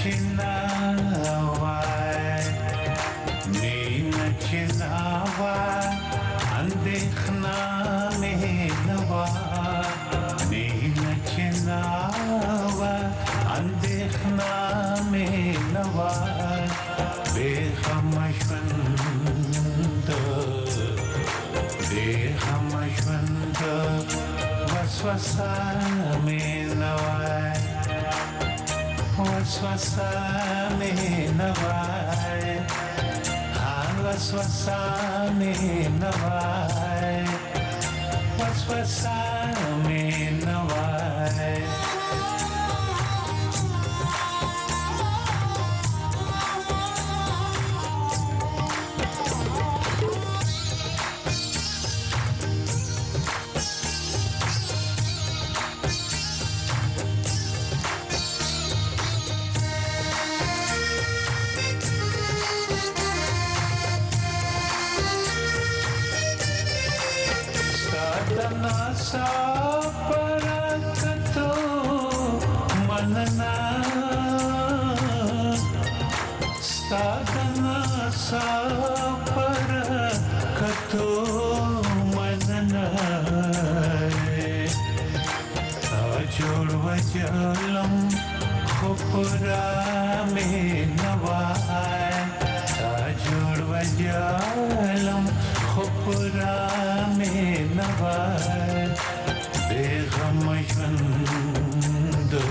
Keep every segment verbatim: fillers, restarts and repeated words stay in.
Chinawa, Nina Chinawa, Andikhna Menawa, Nina Chinawa, Andikhna Menawa, Bekhamashvanda, Bekhamashvanda, Vasvasa Menawa. Vasvasa Menavai, Vasvasa Menavai, Vasvasa Menavai. Nasa parakato manana, sadhana sa parakato manana, ajol vajalam khopra mein nawai, ajol vajalam khopra mein nawai, bekhamashvanda,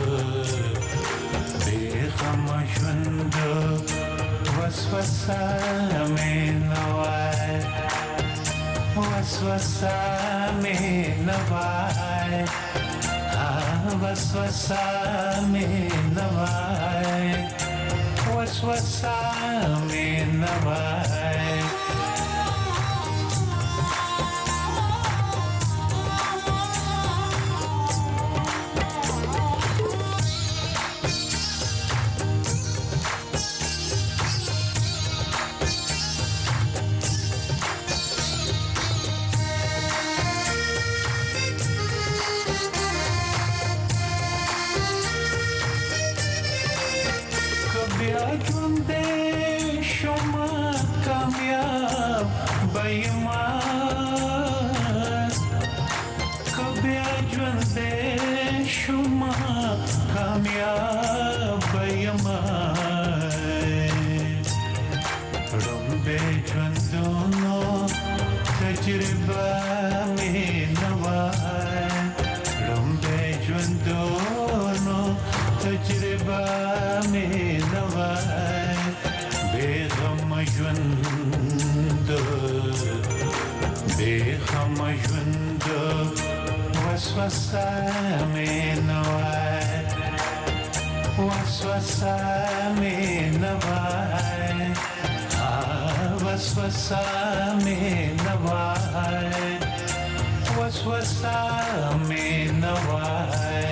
bekhamashvanda, vasvasa mein nawai, vasvasa mein nawai, vasvasa mein nawai, vasvasa mein nawai. Junde shoma kamyab bayma, kabya junde shoma kamyab bayma, rumbe jundono tajriba mein nawai, rumbe jundono tajriba mein nawai, bekhamashvanda, bekhamashvanda, vasvasa mein nawai, vasvasa mein nawai, vasvasa mein nawai, vasvasa mein nawai.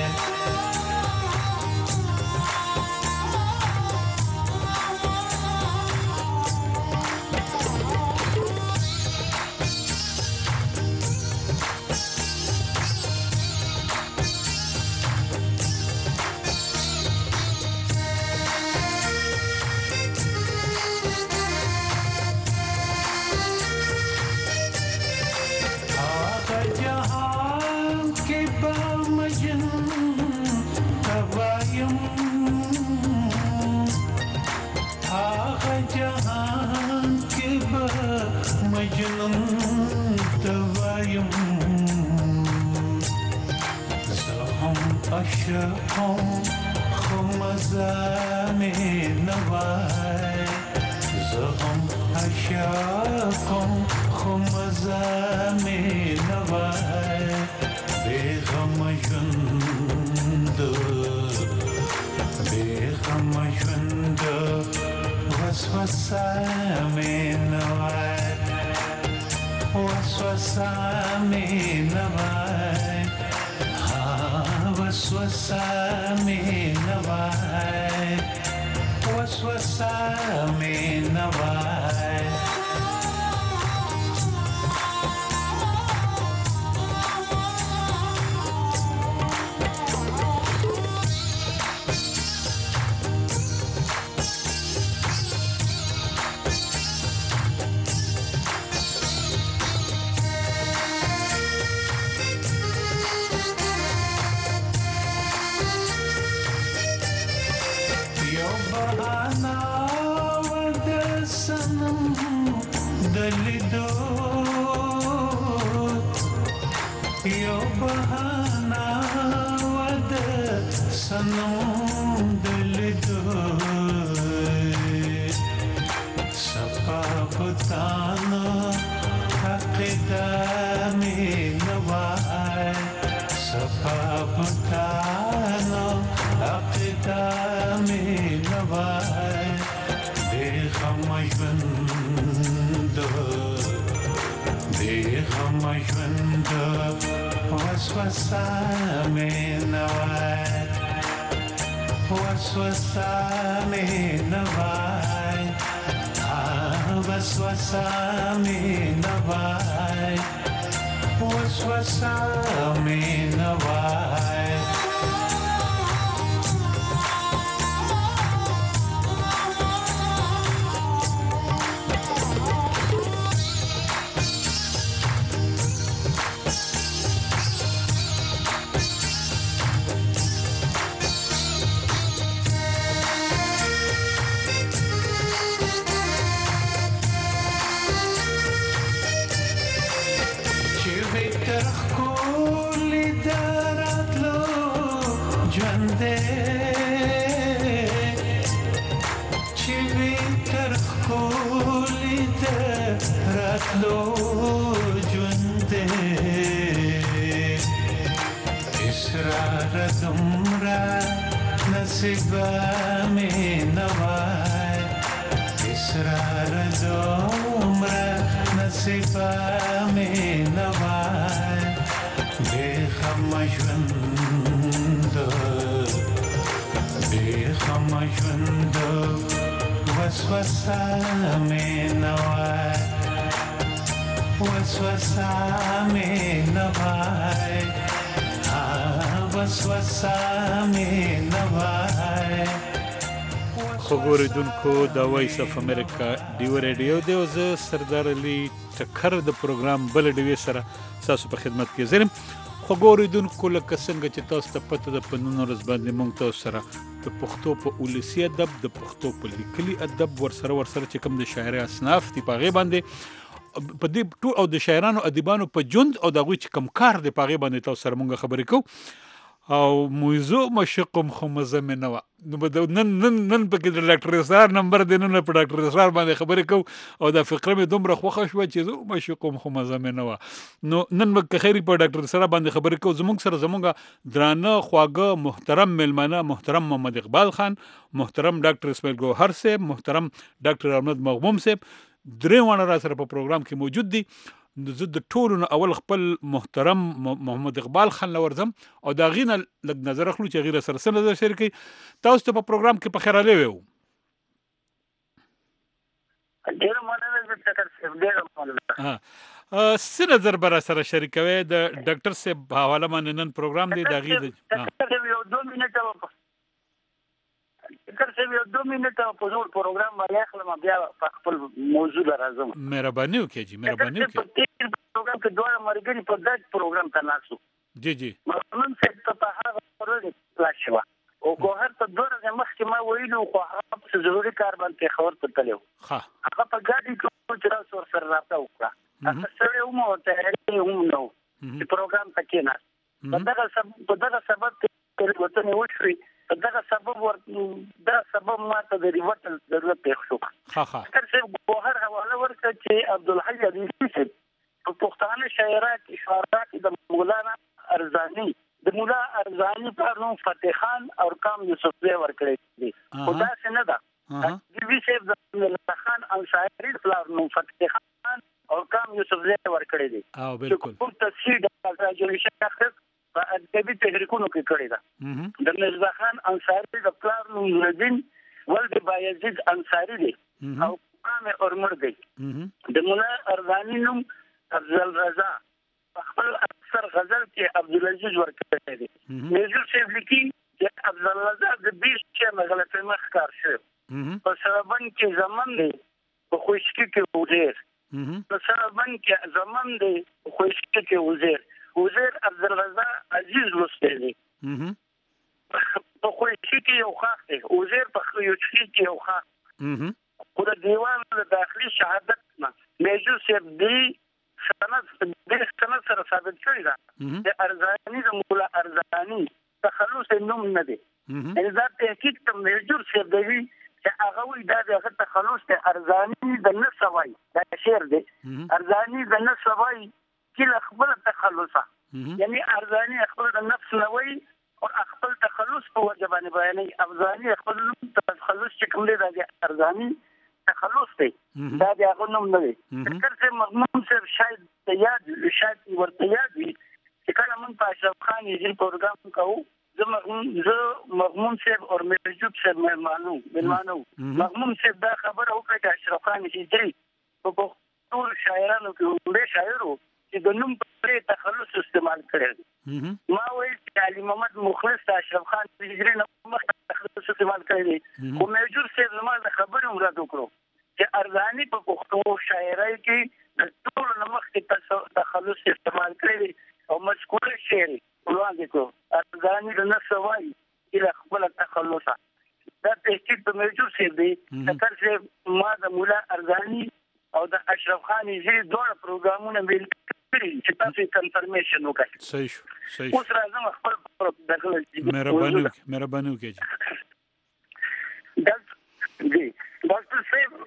Jahan ke ba majnun tawayum, zaham ashqam khumaza mein nawai, zaham ashqam khumaza mein nawai, bekhamashvanda, bekhamashvanda, vasvasa mein nawai, vasvasa mein nawai, vasvasa mein nawai, vasvasa mein nawai. یو بهانا ود سنم دلیدو یو بهانا ود سنم دلیدو صفا بتانا قدامي نوای صفا بتانا قدامي نوای دیخ مجوند دیخ مجوند وسوسه می نوای وسوسه می نوای وسوسه می نوای وسوسه می نوای لو جنده اسرار دمرا نصیبا می نوای اسرار دمرا نصیبا می نوای بیخم ژوند بیخم ژوند وسوسه می نوای وسوسه می نوای وسوسه می نوای خبردونکو د وایس اف امریکا ډیو ریډیو دی او زه سردار علي ټکر د پروګرام بل ډیوي سره تاسو په خدمت کې زرم خبردونکو لکه څنګه چې تاسو ته پته د پنونو ورځ باندې مونږ تاسو سره د پښتو په اولسي ادب د پښتو په لیکلي ادب ورسره ورسره چې کوم د شاعري اصناف دی په غي باندې په دې ټول او د شاعرانو ادیبانو په جوند او دغه چې کم کار دی په غي باندې تاسو سره مونږ خبرې کوو او موضوع مشقم خو مزه مې نه وه نو نن نن نن پکې د ډاکټر اسرار نمبر دی نن په ډاکټر اسرار باندې خبرې کوو او دا فقره مې دومره خوښه شوه چې زه مشقم خو مزه مې نه وه نو نن به که خیري په ډاکټر اسرار باندې خبرې کوو زموږ سره زموږ درانه خواږه محترم میلمانه محترم محمد اقبال خان محترم ډاکټر اسماعیل ګوهر صاحب محترم ډاکټر احمد مغموم صاحب درې وانه را سره په پروګرام کې موجود دي زه د ټولو اول خپل محترم محمد اقبال خان لورزم او دا غینه لږ نظر اخلو چې غیره سره سره نظر شریکي تاسو ته په پروګرام کې په خیراله وو ډیر مننه د ډاکټر صاحب ډیر مننه ها سره نظر بر سره شریکوي د ډاکټر صاحب حواله باندې نن پروګرام دی دا غیره یو دوه منټه ډاکټر صاحب یو دوه منټه په زور پروګرام باندې خپل بیا خپل موضوع راځم مهرباني وکړئ جی مهرباني وکړئ پروګرام کې دوه مرګري په دغه پروګرام ته ناسو جی جی نن څه په هغه ورته لاشوا او کوهر ته دوه ورځې مخکې ما ویلو خو هغه څه ضروري کار باندې خبر ته تلو ها هغه په ګاډي کې چې راځو سره راځو وکړه هغه سره هم ته هم نو چې پروګرام پکې نه په دغه سبب په دغه سبب کې وته نه وشوي دغه سبب ورته دا سبب ماته د ریوټل ضرورت پېښ شو ها ها تر څو ګوهر حواله ورکړه چې عبدالحی عزیزی صاحب په پښتانه شاعرات اشعارات د مولانا ارزانی د مولا ارزانی په نوم فتح خان او کام یوسف زی ورکړي دي خدا څنګه دا د وی صاحب د خان انصاری په نوم فتح خان او کام یوسف زی ورکړي دي او بالکل په تفسیر د راجل شیخ په ادبي تحریکونو کې کړی دا د مصباح خان انصاری د پلار نوم نورالدین ولد بایزید انصاری دی او قام اورمر دی د مولا ارزانی نوم افضل رضا خپل اکثر غزل کې عبدالعزیز ورکړی دی میجر صاحب لیکي چې افضل رضا د بیس چې غلطه مخ کار شو په سربن کې زمن دی په خوشکی کې وزیر په سربن کې زمن دی په خوشکی کې وزیر وزیر عبدالرضا عزیز لسته دی په خو کې یو خاص دی او زیر په خو کې یو خاص اها خو د دیوان د داخلي شهادت نه میجر سیب دی سند د سند سره ثابت شوی دا د ارزانی د مولا ارزانی تخلص نوم نه دی یعنی دا تحقیق ته میجر سیب دی چې هغه وی دا د تخلص د ارزانی د نسوي دا شعر دی ارزانی د نسوي کله خپل تخلص یعنی ارزانی خپل د نفس نوي او خپل تخلص په وجه باندې بیانې ارزانی خپل تخلص چې کوم دی دا ارزانی تخلص دی دا د هغه نوم نه دی تر څو مضمون صرف شاید یاد شاید ورته یاد وي چې کله موږ په اشرف خان یې پروګرام کوو زه مضمون زه مضمون صاحب او مرجوب صاحب مېلمانو مېلمانو مضمون صاحب دا خبره وکړه چې اشرف خان یې په ټول شاعرانو کې ډېر شاعرو چې د نوم په تخلص استعمال کړی ما وایي چې علي محمد مخلص اشرف خان هجري نه مخکې تخلص استعمال کړی خو میجر صاحب زما د خبرې مراد وکړو چې ارزانی په پښتو شاعرۍ کې د ټول نه مخکې تخلص استعمال کړی او مشکور شعر وړاندې کړو ارزانی د نسوي الى خپل تخلص دا تحقیق په میجر صاحب دی تر څو ما د مولا ارزانی او د اشرف خان هجري دوه پروګرامونه ویل چې تاسو کنفرمیشن وکړئ صحیح شو صحیح اوس راځم خپل داخله مهرباني مهرباني وکړئ ډاکټر جی ډاکټر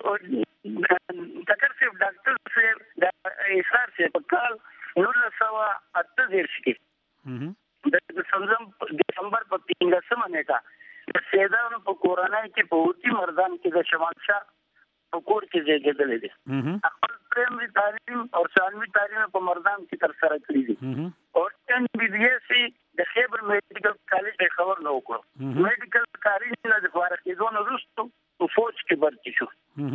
صاحب ډاکټر صاحب ډاکټر صاحب د ایثار صاحب په کال نولس سوه اته دېرش کې د دسمبر په پنځلسمه نیټه د سیدانو په کورنۍ کې په اوتی مردان کې د شمال شاه په کور کې زیږېدلی دی خپل پرایمري تعلیم او ثانوي تعلیم په مردان کې تر سره کړی دی او ان بي بي ایس د خیبر میډیکل کالج د خبر نه وکړو میډیکل کالج نه د فارغ کېدو نه وروسته په فوج کې برتی شو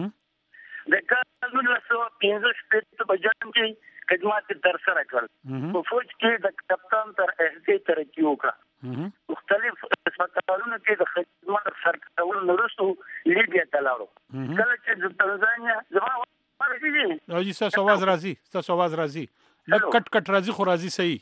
د کال نولس سوه پنځه شپېته په جنګ کې خدمات تر سره کړل په فوج کې د کپتان تر احتیاطي ترقي وکړه مختلف هسپتالونو کې د خدمات سر کولو نه وروسته لیبیا ته لاړو کله چې د تنزانیا زما او جی تاسو आवाज راځي تاسو आवाज راځي لکه کټ کټ راځي خو راځي صحیح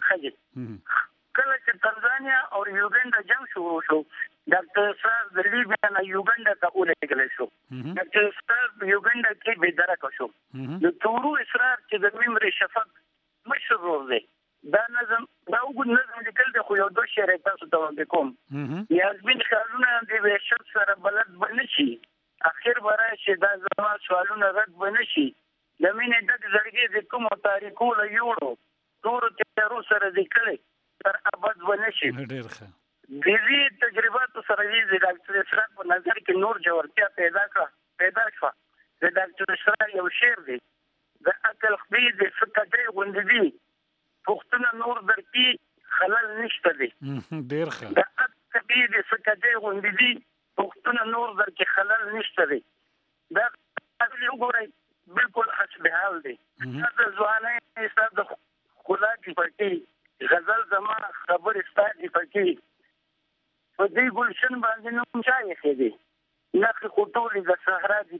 کله چې تنزانیا او یوګنډا جنگ شروع شو ډاکټر سار د لیبیا نه یوګنډا ته ولېږل شو ډاکټر سار د یوګنډا کې بېدرک شو د تورو اسرار چې د میموري شفق مشهور دی دا نظم دا وګ نظم لیکل د خو یو دوه شعر تاسو ته وکوم یاسمین خالونه د وحشت سره بلد بنشي اخر برای چې دا زما سوالونه رد بنشي د مینې ډک زړګي د کوم تاریخو له یوړو تور تیارو سره ذکرې تر ابد بنشي ډېر ښه د دې تجرباتو سره یې د ډاکټر اسرار په نظر کې نور جوړتیا پیدا کړه پیدا شوه د ډاکټر اسرار یو شعر دی د عقل خبي د فکرې غوندې پښتون نور درکې خلل نشته دی ډېر ښه د عقل خبي د فکرې غوندې پښتون نور در کې خلل نشته دی دا اصلي وګورئ بالکل حسب حال دی دا ځواني ستاسو د خدا کی پټي غزل زما خبر ستاسو دی پټي په دې ګلشن باندې نوم چا یې دی نخ خطولې د صحرا دی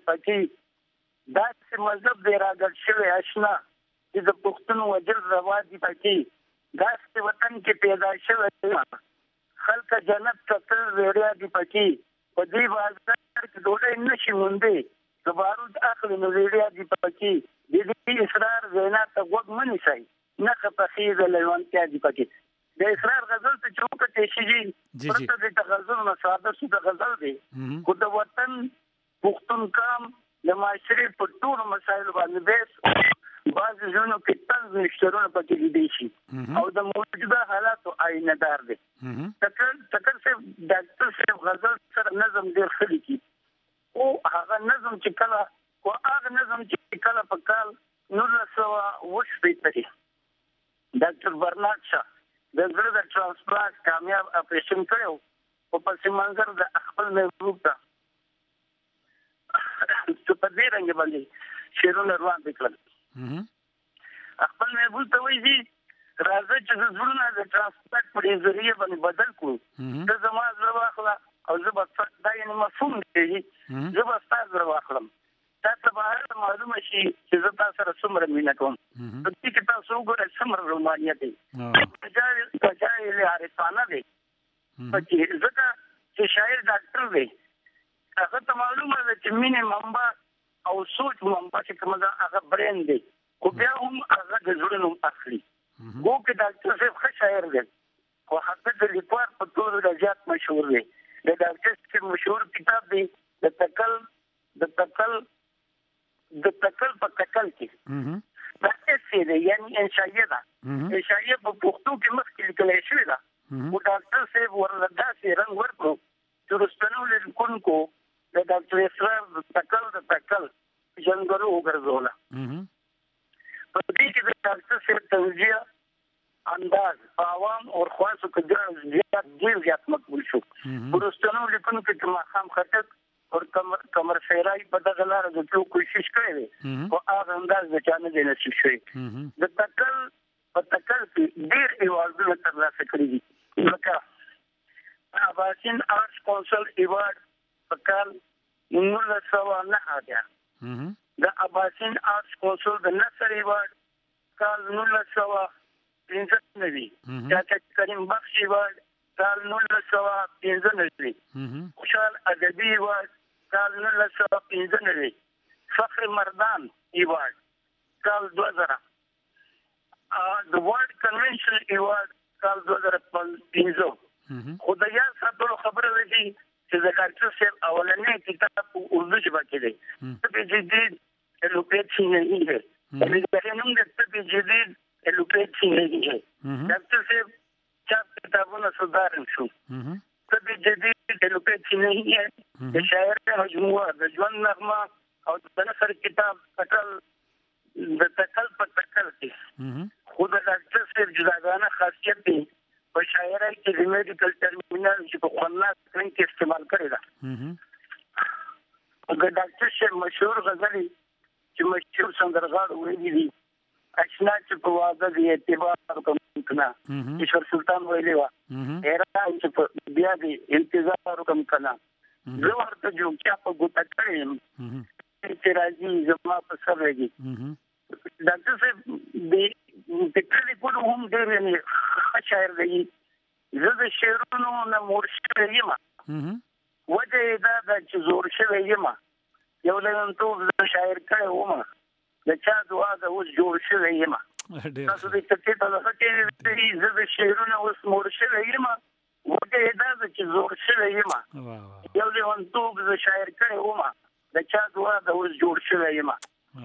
پټي دا چې مذهب دی راګړ شوی آشنا چې د پښتون وجل روا دی پټي دا چې وطن کې پیدا شوی خلک جنت ته تل ویړیا دی پټي په دې بازار کې ډوډۍ نشي موندې د بارود اخلي نو ویډیا دی پکې د دې اسرار زینا ته وګ منی شي نه خپخې د لیوانتیا دی پکې د اسرار غزل ته چوکته شي جی جی د غزل مساده سو د غزل دی خو د وطن پښتون کام د معاشري په ټول مسایلو باندې بیس بعض ژوندو کې تل نشترونه پکې دي شي او د موجوده حالاتو آینه دار دي تکل تکل صرف ډاکټر صاحب غزل سره نظم ډېر خلی کی او هغه نظم چې کله او هغه نظم چې کله په کال نولس سوه اوه شپېته ډاکټر برنارد شاه د زړه د ټرانسپلانټ کامیاب اپریشن کړو او پس منظر د خپل محبوب ته څه په دې رنګ باندې شیرونه روان وکړل خپل محبوب ته وایي راځه چې زړونه د ټرانسپورت په ذریعہ باندې بدل کړو د زما زړه واخله او زه به دا یعنی مفهوم دی زه به ستا زړه واخلم تا ته به معلومه شي چې زه تاسو سره څومره مینه کوم په دې کې تاسو وګورئ څومره رومانیا دی بجای له عارفانه دی پکې ځکه چې شاعر ډاکټر دی هغه ته معلومه ده چې مینه منبع او سوچ منبع چې کومه ده هغه برین دی خو بیا هم هغه د زړه نوم اخلي خو که ډاکټر صاحب ښه شاعر دی خو هغه د لیکوال په توګه ډېر زیات مشهور دی د ډاکټر صاحب مشهور کتاب دی د تکل د تکل د تکل په تکل کې دا څه دی یعنی انشائیه ده انشائیه په پښتو کې مخکې لیکل شوې ده او ډاکټر صاحب ورلدا سي رنگ ورکو چې رستنو لیکونکو د ډاکټر اسرار د تکل د تکل جنګرو وګرځوله په دې کې د ډاکټر صاحب توجیه انداز عوام او خاصو کې زیات ډیر زیات مقبول شو رستنو لیکونکو کې ماخام خطت او کمر کمر سیرای په دغه لار د ټول کوشش کړې او هغه انداز د چانه دی نصیب شوی د تکل په تکل کې ډیر ایوارډونه ترلاسه کړي دي لکه اباسین آرټس کونسل ایوارډ په کال نولس سوه نهه اتیا د اباسین آرټس کونسل د نثر ایوارډ کال نولس سوه پنځه نوي ډاکټر کریم بخش ایوارډ کال نولس سوه پنځه نوي خوشحال ادبي ایوارډ کال نولس سوه پنځه نوي فخر مردان ایوارډ کال دوه زره د ورلد کنونشن ایوارډ کال دوه زره پنځه خو د یاد ساتلو خبره ده چې د ډاکټر صاحب اولنی کتاب په اردو ژبه کې دی طب جدید الوپیتھی نہیں ہے یعنی نوم د طب جدید الوپیتھی نہیں ہے ډاکټر صاحب چاپ کتابونه صدارن شو طب جدید الوپیتھی نہیں ہے د شاعر مجموعه د ژوند نغمه او د نثر کتاب اټل د تکل په تکل کې خو د ډاکټر صاحب جداګانه خاصیت دی په شاعرۍ کې د میډیکل ټرمینالوژي په خناک رنګ کې استعمال کړی دا د ډاکټر صاحب مشهور غزلې چې مشهور سندرغاړو ویلي دي اشنا چې په واده دی اعتبار کوم کنا ایشور سلطان ویلي وا هر چې په بیا دی انتظار کوم کنا زه ورته جو چې په ګوته کړم چې راځي زما په سر راځي ډاکټر صاحب د تکلیف په هم ډېر نه شاعر دی زه د شعرونو نه مرشد یم وجه دا د چې زور شوی یم یو لنتوب د شاعر کړه ومه د چا دعا د اوس جوړ شوی یم تاسو د تکلیف په لږه کې زه د شعرونو اوس مرشد یم وجه دا د چې زور شوی یم یو لنتوب د شاعر کړه ومه د چا دعا د اوس جوړ شوی یم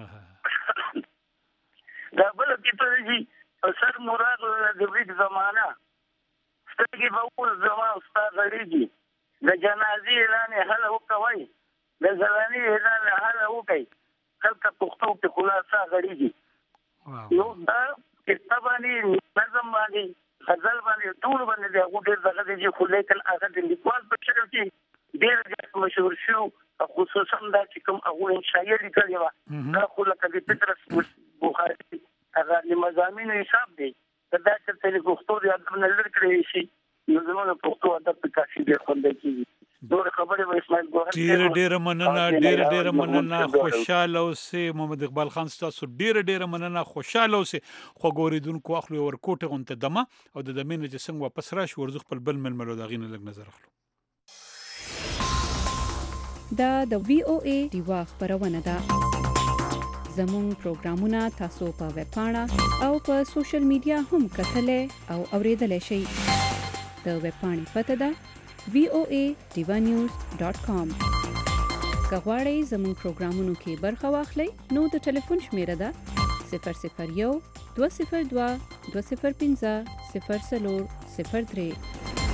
دا بل کې ته چې سر مراد د ویک زمانہ ستګي په اول زمانہ استاد غړيږي د جنازي اعلان هله وکوي د زلاني اعلان هله وکي خلک پښتو په خلاصه غړيږي یو دا کتابانی نظم باندې غزل باندې ټول باندې د غوډه دغه چې خلیکل هغه د لیکوال په شکل کې ډېر مشهور شو خصوصا دا چې کوم هغه انشائیه لیکلي و دا خو لکه د پترس بخاری هغه د مضامین حساب دی دا چې تل پښتو د ادب نه لر کړی شي نو زموږ پښتو ادب په کاشي ډېر خوندې کیږي ډېر خبرې و اسماعیل ګوهر ډېر ډېر مننه ډېر ډېر مننه خوشاله اوسې محمد اقبال خان تاسو ډېر ډېر مننه خوشاله اوسې خو ګوریدونکو اخلو ورکوټه غونته دمه او د دمینه چې څنګه واپس راشي ورزخ په بل ململو دا غینه لګ نظر اخلو دا د وی او ای دیوا خبرونه ده زموږ پروګرامونه تاسو په ویب پاڼه او په سوشل میډیا هم کتلای او اوریدلای شئ د ویب پاڼې پته ده وی او ای دیوا نیوز ډاٹ کام کغواړئ زموږ پروګرامونو کې برخه واخلئ نو د ټلیفون شمیره ده صفر صفر یو دوه صفر دوه دوه صفر پنځه صفر څلور صفر درې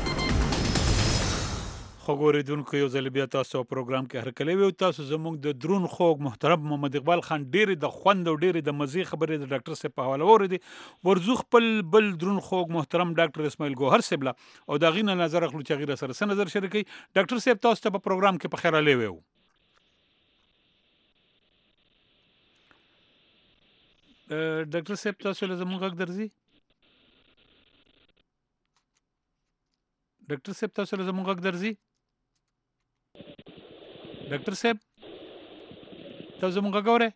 خو ګوریدونکو یو ځل بیا تاسو پروګرام کې هر کله وي تاسو زموږ د درون خوږ محترم محمد اقبال خان ډېر د خوند او ډېر د مزي خبرې د ډاکټر صاحب په حواله ورېدي ورزو خپل بل درون خوږ محترم ډاکټر اسماعیل ګوهر صاحب او دا غینه نظر اخلو چې غیر سره نظر شریکي ډاکټر صاحب تاسو ته په پروګرام کې په خیر علي وو ډاکټر صاحب تاسو له زموږ غږ درځي ډاکټر صاحب تاسو له زموږ غږ درځي ډاکټر صاحب تاسو زموږ غوړې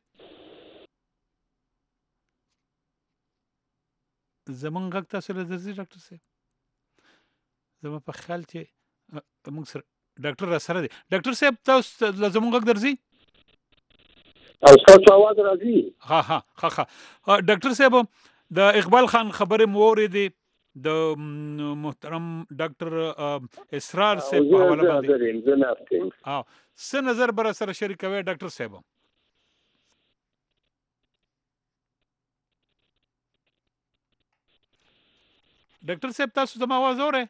زموږ غږ تاسو له درځي ډاکټر صاحب زما په خیال چې موږ سره ډاکټر را سره دی. ډاکټر صاحب تاسو له زموږ غږ درځي؟ او تاسو आवाज راځي؟ ها ها ها ها. ډاکټر صاحب د اقبال خان خبره مو اورېدې د محترم ډاکټر اسرار صاحب په حواله باندې. ها څه نظر بر سره شریکوي ډاکټر صاحب؟ ډاکټر صاحب تاسو زما आवाज اورئ؟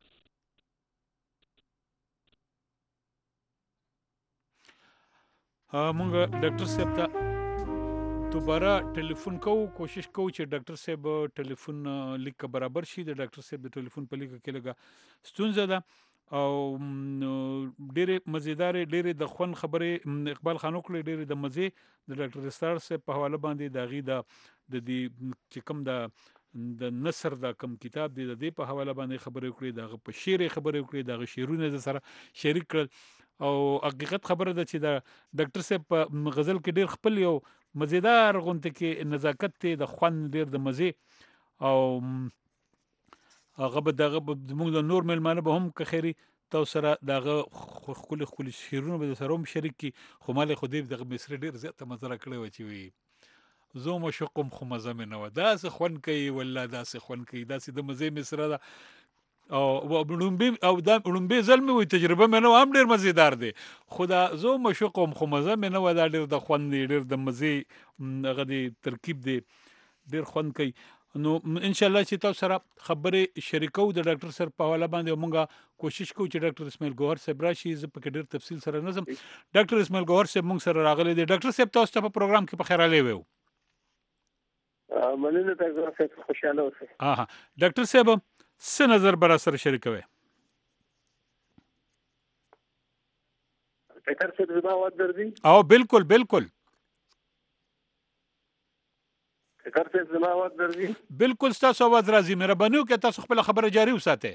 مونږ ډاکټر صاحب ته دوباره ټلیفون کوو، کوشش کوو چې ډاکټر صاحب ټلیفون لیک برابر شي. د ډاکټر صاحب د ټلیفون په لیک کې لږه ستونزه ده او ډېرې مزیدارې ډېرې د خوند خبرې اقبال خان وکړې، ډېرې د مزې د ډاکټر اسرار صاحب په حواله باندې د هغې د د دې چې کوم د د نثر دا کم کتاب دی د دې په حواله باندې خبرې وکړې، د هغه په شعر یې خبرې وکړې، د هغه شعرونه د سره شریک کړل. او حقیقت خبره ده چې د ډاکټر صاحب په غزل کې ډېر خپل یو مزیدار غونته کې نزاکت دی، د خوند ډېر د مزې، او هغه به دغه زموږ د نور میلمانه به هم که خیري تاسو سره دغه ښکلي ښکلي شعرونه به سره هم شریک کړي. خو مالې خو دې دغه مصري ډېر زیاته مزه راکړې وه چې وي زه مشوق یم خو مزه مې نه وه. داسې خوند کوي والله، داسې خوند کوي، داسې د مزې مصره ده. او لومبي او دا لومبي ځل مې وي تجربه مې نه وه، هم ډېر مزېدار دی. خو دا زه مشوق وم خو مزه مې نه وه. دا ډېر د خوند دی، ډېر د مزې هغه دی ترکیب دی، ډېر خوند کوي. نو انشاءالله چې تاسو سره خبرې شریکو د ډاکټر صاحب په حواله باندې، او مونږ کوشش کوو چې ډاکټر اسماعیل ګوهر صاحب راشي. زه پکې ډېر تفصیل سره نه ځم. ډاکټر اسماعیل ګوهر صاحب مونږ سره راغلی دی. ډاکټر صاحب تاسو ته په پروګرام کې په خیر راغلی وو. مننه ډاکټر صاحب، خوشاله اوسئ. ها ډاکټر صاحب څه نظر به را سره شریکوي؟ ډاکټر صاحب زما आवाज درځي؟ او بالکل بالکل ډاکټر صاحب زما आवाज درځي؟ بالکل ستاسو आवाज راځي. مهرباني وکړئ تاسو خپل خبره جاري وساتئ.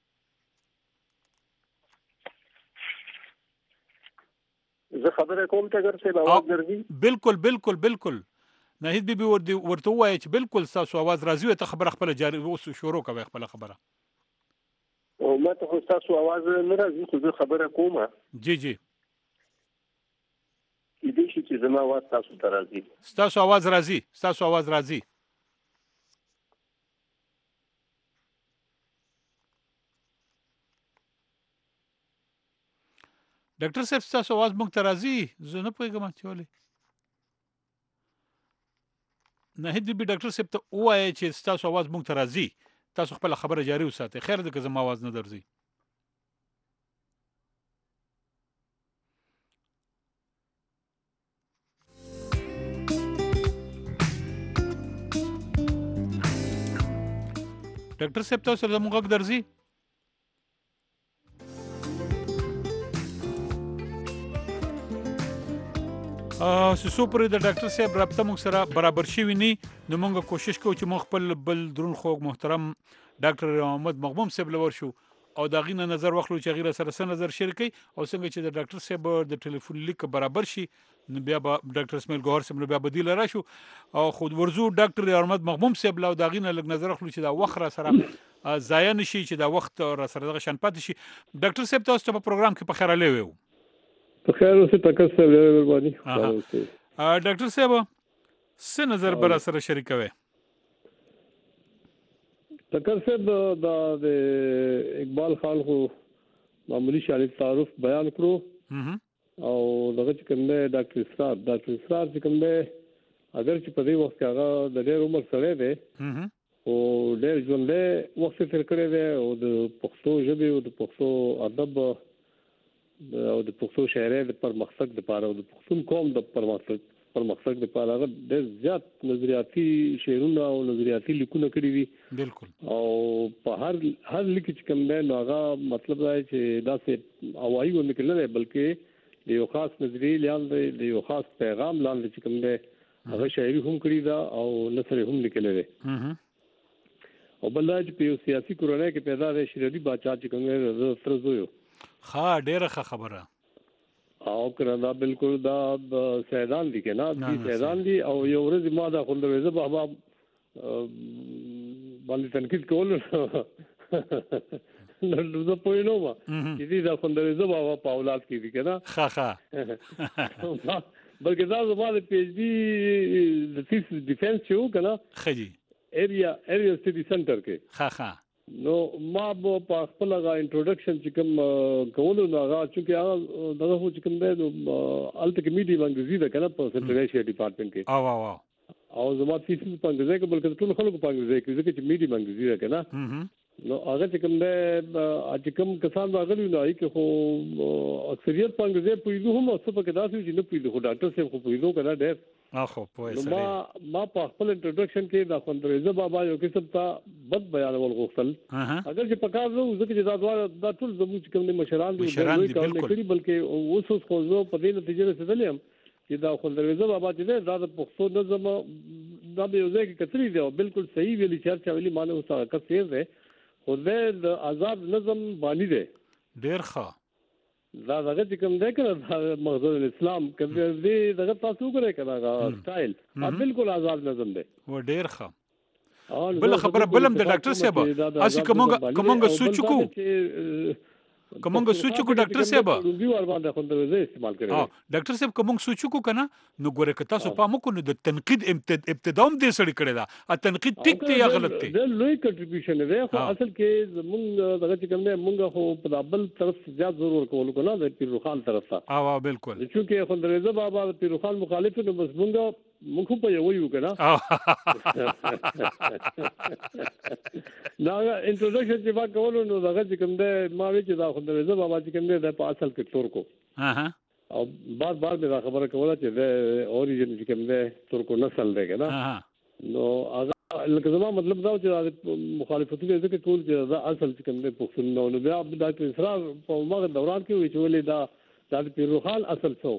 زه خبره کوم ډاکټر صاحب، आवाज درځي؟ بالکل بالکل بالکل. ناهید بیبي ورته ووایي چې بالکل ستاسو आवाज راځي او ته خبره خپله جاري اوس شروع کوئ خپله خبره. او ما ته خو ستاسو आवाज نه راځي، خو زه خبره کوم. جی جی کېدای شي چې زما आवाज تاسو ته راځي. ستاسو आवाज راځي، ستاسو आवाज راځي. ډاکټر صاحب ستاسو आवाज موږ ته راځي، زه نه پوهېږم چې ولې. ناهید بیبي ډاکټر صاحب ته ووایه چې ستاسو आवाज موږ ته راځي، تاسو خپله خبره جاري وساتئ. خیر ده که زما आवाज نه درځي. ډاکټر صاحب تاسو سره زموږ غږ درځي؟ سسو پورې د ډاکټر صاحب رابطه موږ سره برابر شوي نه، نو موږ کوشش کوو چې موږ خپل بل درون خوږ محترم ډاکټر محمد مغموم صاحب له ورشو او د هغې نه نظر واخلو چې هغې را سره څه نظر شریکوي، او څنګه چې د ډاکټر صاحب د ټلیفون لیک برابر شي نو بیا به ډاکټر اسماعیل ګوهر صاحب نو بیا به دې له راشو او خو ورځو ډاکټر محمد مغموم صاحب له او د هغې نه لږ نظر اخلو چې دا وخت را سره ضایع نه شي، چې دا وخت را سره دغه شان پاتې شي. ډاکټر صاحب تاسو ته په پروګرام کې په خیر راغلی وو. په خیر اوسئ ټاکر صاحب، ډېره مهرباني. ډاکټر صاحب څه نظر به را سره شریکوئ؟ ټاکر صاحب دا د اقبال خان خو معمولی شعري تعارف بیان کړو، او دغه چې کوم دی ډاکټر اسرار ډاکټر اسرار چې کوم دی اگر چې په دې وخت کې هغه د ډېر عمر سړی دی او ډېر ژوندی وخت یې تېر کړی دی، او د پښتو ژبې او د پښتو ادب او د پښتو شاعرۍ د پرمختګ لپاره او د پښتون قوم د پرمختګ پرمختګ لپاره هغه ډېر زیات نظریاتي شعرونه او نظریاتي لیکونه کړي دي. بالکل. او په هر هر لیک چې کوم دی نو هغه مطلب دی چې داسې هوایي غوندې کې نه دی، بلکې د یو خاص نظریې لاندې د یو خاص پیغام لاندې چې کوم دی هغه شاعري هم کړې ده او نثر هم لیکلی دی. او بل دا چې په یو سیاسي کورنۍ کې پیدا دی، شیر علي باچا چې کوم دی زه تره زوی و. ښه ډېره ښه خبره. او کنه دا بالکل دا سیدان دي کنه دي سیدان دي. او یو ورځ ما دا خوندوي زه بابا باندې تنقید کول نو زه پوه نه وم چې دې دا خوندریزه بابا په اولاد کې دي که نه ښه ښه بلکې دا زما د پی ایچ ډي د تھیسس ډیفینس چې و که نه ښه جي ایریا ایریا سټډي سنټر کې ښه ښه نو ما به په خپل هغه انټروډکشن چې کوم کولو نو هغه چونکې هغه دغه خو چې کوم دی نو هلته کې میډیم انګریزي ده که نه په سنټرل ایشیا ډپارټمنټ کې او او او او زما تھیسس په انګریزي کې بلکې ټول خلکو په انګریزي کې ځکه چې میډیم انګریزي ده که نه نو هغه چې کوم دی چې کوم کسان راغلي نو هغوی کې خو اکثریت په انګریزي پوهېدو هم او څه پکې داسې چې نه پوهېدو خو ډاکټر صاحب خو پوهېدو که نه ډېر خو پوه نو ما ما په خپل انټروډکشن کې دا خوندریزه بابا یو قسم ته بد بیانول غوښتل اگر چې په کار نه ځکه چې دا دواړه دا ټول زموږ چې کوم دي مشران دي دوی کار نه کړي بلکې اوس اوس خو زه په دې نتیجه رسېدلی یم چې دا خوندریزه بابا چې دی دا د پښتو نظم دا به یو ځای کې کتلي دی او بالکل صحیح ویلي چې هر چا ویلي ما نه اوس هغه کس تېر دی خو دی د آزاد نظم بانی دی ډېر ښه دا دغه چې کوم دی که نه مخزن الاسلام که دې دغه تاسو وګورئ که نه هغه سټایل دا بالکل آزاد نظم دی و ډېر ښه بله خبره بل هم د ډاکټر صاحب هسې که مونږ سوچ وکړو که مونږ سوچ وکړو ډاکټر صاحب ډاکټر صاحب که مونږ سوچ وکړو که نه نو ګوره که تاسو پام وکړو نو د تنقید ابتدا هم دې سړي کړې ده تنقید ټیک دی یا غلط دی د لوی کنټریبیوشن دی خو اصل کې زمونږ دغه چې کوم دی مونږ خو په بل طرف زیات زور ورکولو که نه د پیروخان طرف ته او بالکل چونکې خوندریزه بابا د پیروخان مخالف نو بس مونږ مونږ خو په یو یو که نه دا انټروډکشن چې ما کولو نو دغه چې کوم دی ما وی چې دا خوندریزه بابا چې کوم دی دا په اصل کې ترکو او بار بار مې دا خبره کوله چې د اوریجن چې کوم دی ترکو نسل دی که نه نو هغه لکه زما مطلب دا و چې مخالفتونه ځکه ټول چې دا اصل چې کوم دی پښتون نو نو بیا ډاکټر اسرار په هماغه دوران کې وایي چې ولې دا دا د پیروخان اصل څه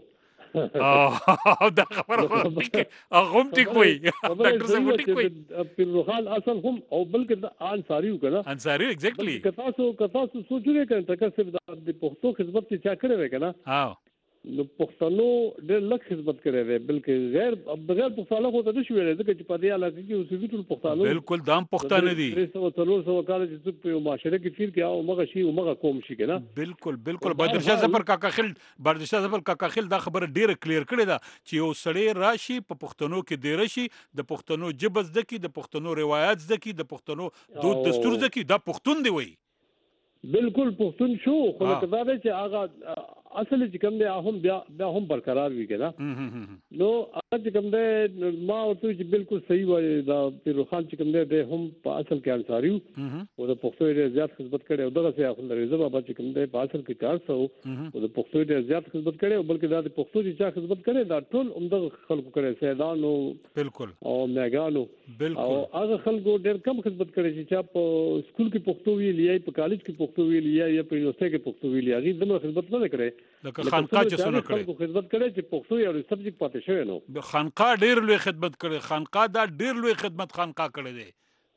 دا خبره هغه هم ټیک وایي ډاکټر صاحب ټیک وایي پیروخان اصل هم او بلکې د انصاري و که نه انصاري ایگزیکټلی که تاسو که تاسو سوچ وکړئ که ټکر صاحب د پښتو خدمت چې چا کړی دی که نه نو پښتنو ډېر لږ خدمت کړی دی بلکې غیر بغیر پښتانه خو ته نه شو ویلی ځکه چې په دې علاقه کې اوسېدي ټول پښتانه بالکل دا هم پښتانه دي درې سوه څلور سوه کاله چې څوک په یو معاشره کې تېر کړي او همغه شي همغه قوم شي که نه بالکل بالکل بهادرشاه ظفر کاکا خیل بهادرشاه ظفر کاکا خیل دا خبره ډېره کلیر کړې ده چې یو سړی راشي په پښتنو کې دیره شي د پښتنو ژبه زده کړي د پښتنو روایات زده کړي د پښتنو دود دستور زده کړي دا پښتون دی وایي بالکل پښتون شو خو لکه دا دی چې هغه اصل چې کوم دی هم بیا بیا هم برقرار وي که نه نو هغه چې کوم دی ما ورته چې بالکل صحیح وایي دا پیروخان چې کوم دی دی هم په اصل کې انصاري و او د پښتو ډېر زیات خدمت کړی او دغسې خوندریزه بابا چې کوم دی په اصل کې کار څه و او د پښتو ډېر زیات خدمت کړی او بلکې دا د پښتو چې چا خدمت کړی دا ټول همدغه خلکو کړی سیدانو بالکل او میګانو او هغه خلکو ډېر کم خدمت کړی چې چا په سکول کې پښتو ویلي یا په کالج کې پښتو ویلي یا په یونیورسټۍ کې پښتو ویلي هغوی دومره خدمت نه دی کړی لکه خانقاه چې څونه کړی خدمت کړی چې پښتو یو سبجیکټ پاتې شوی نو خانقاه ډېر لوی خدمت کړی خانقاه دا ډېر لوی خدمت خانقاه کړی دی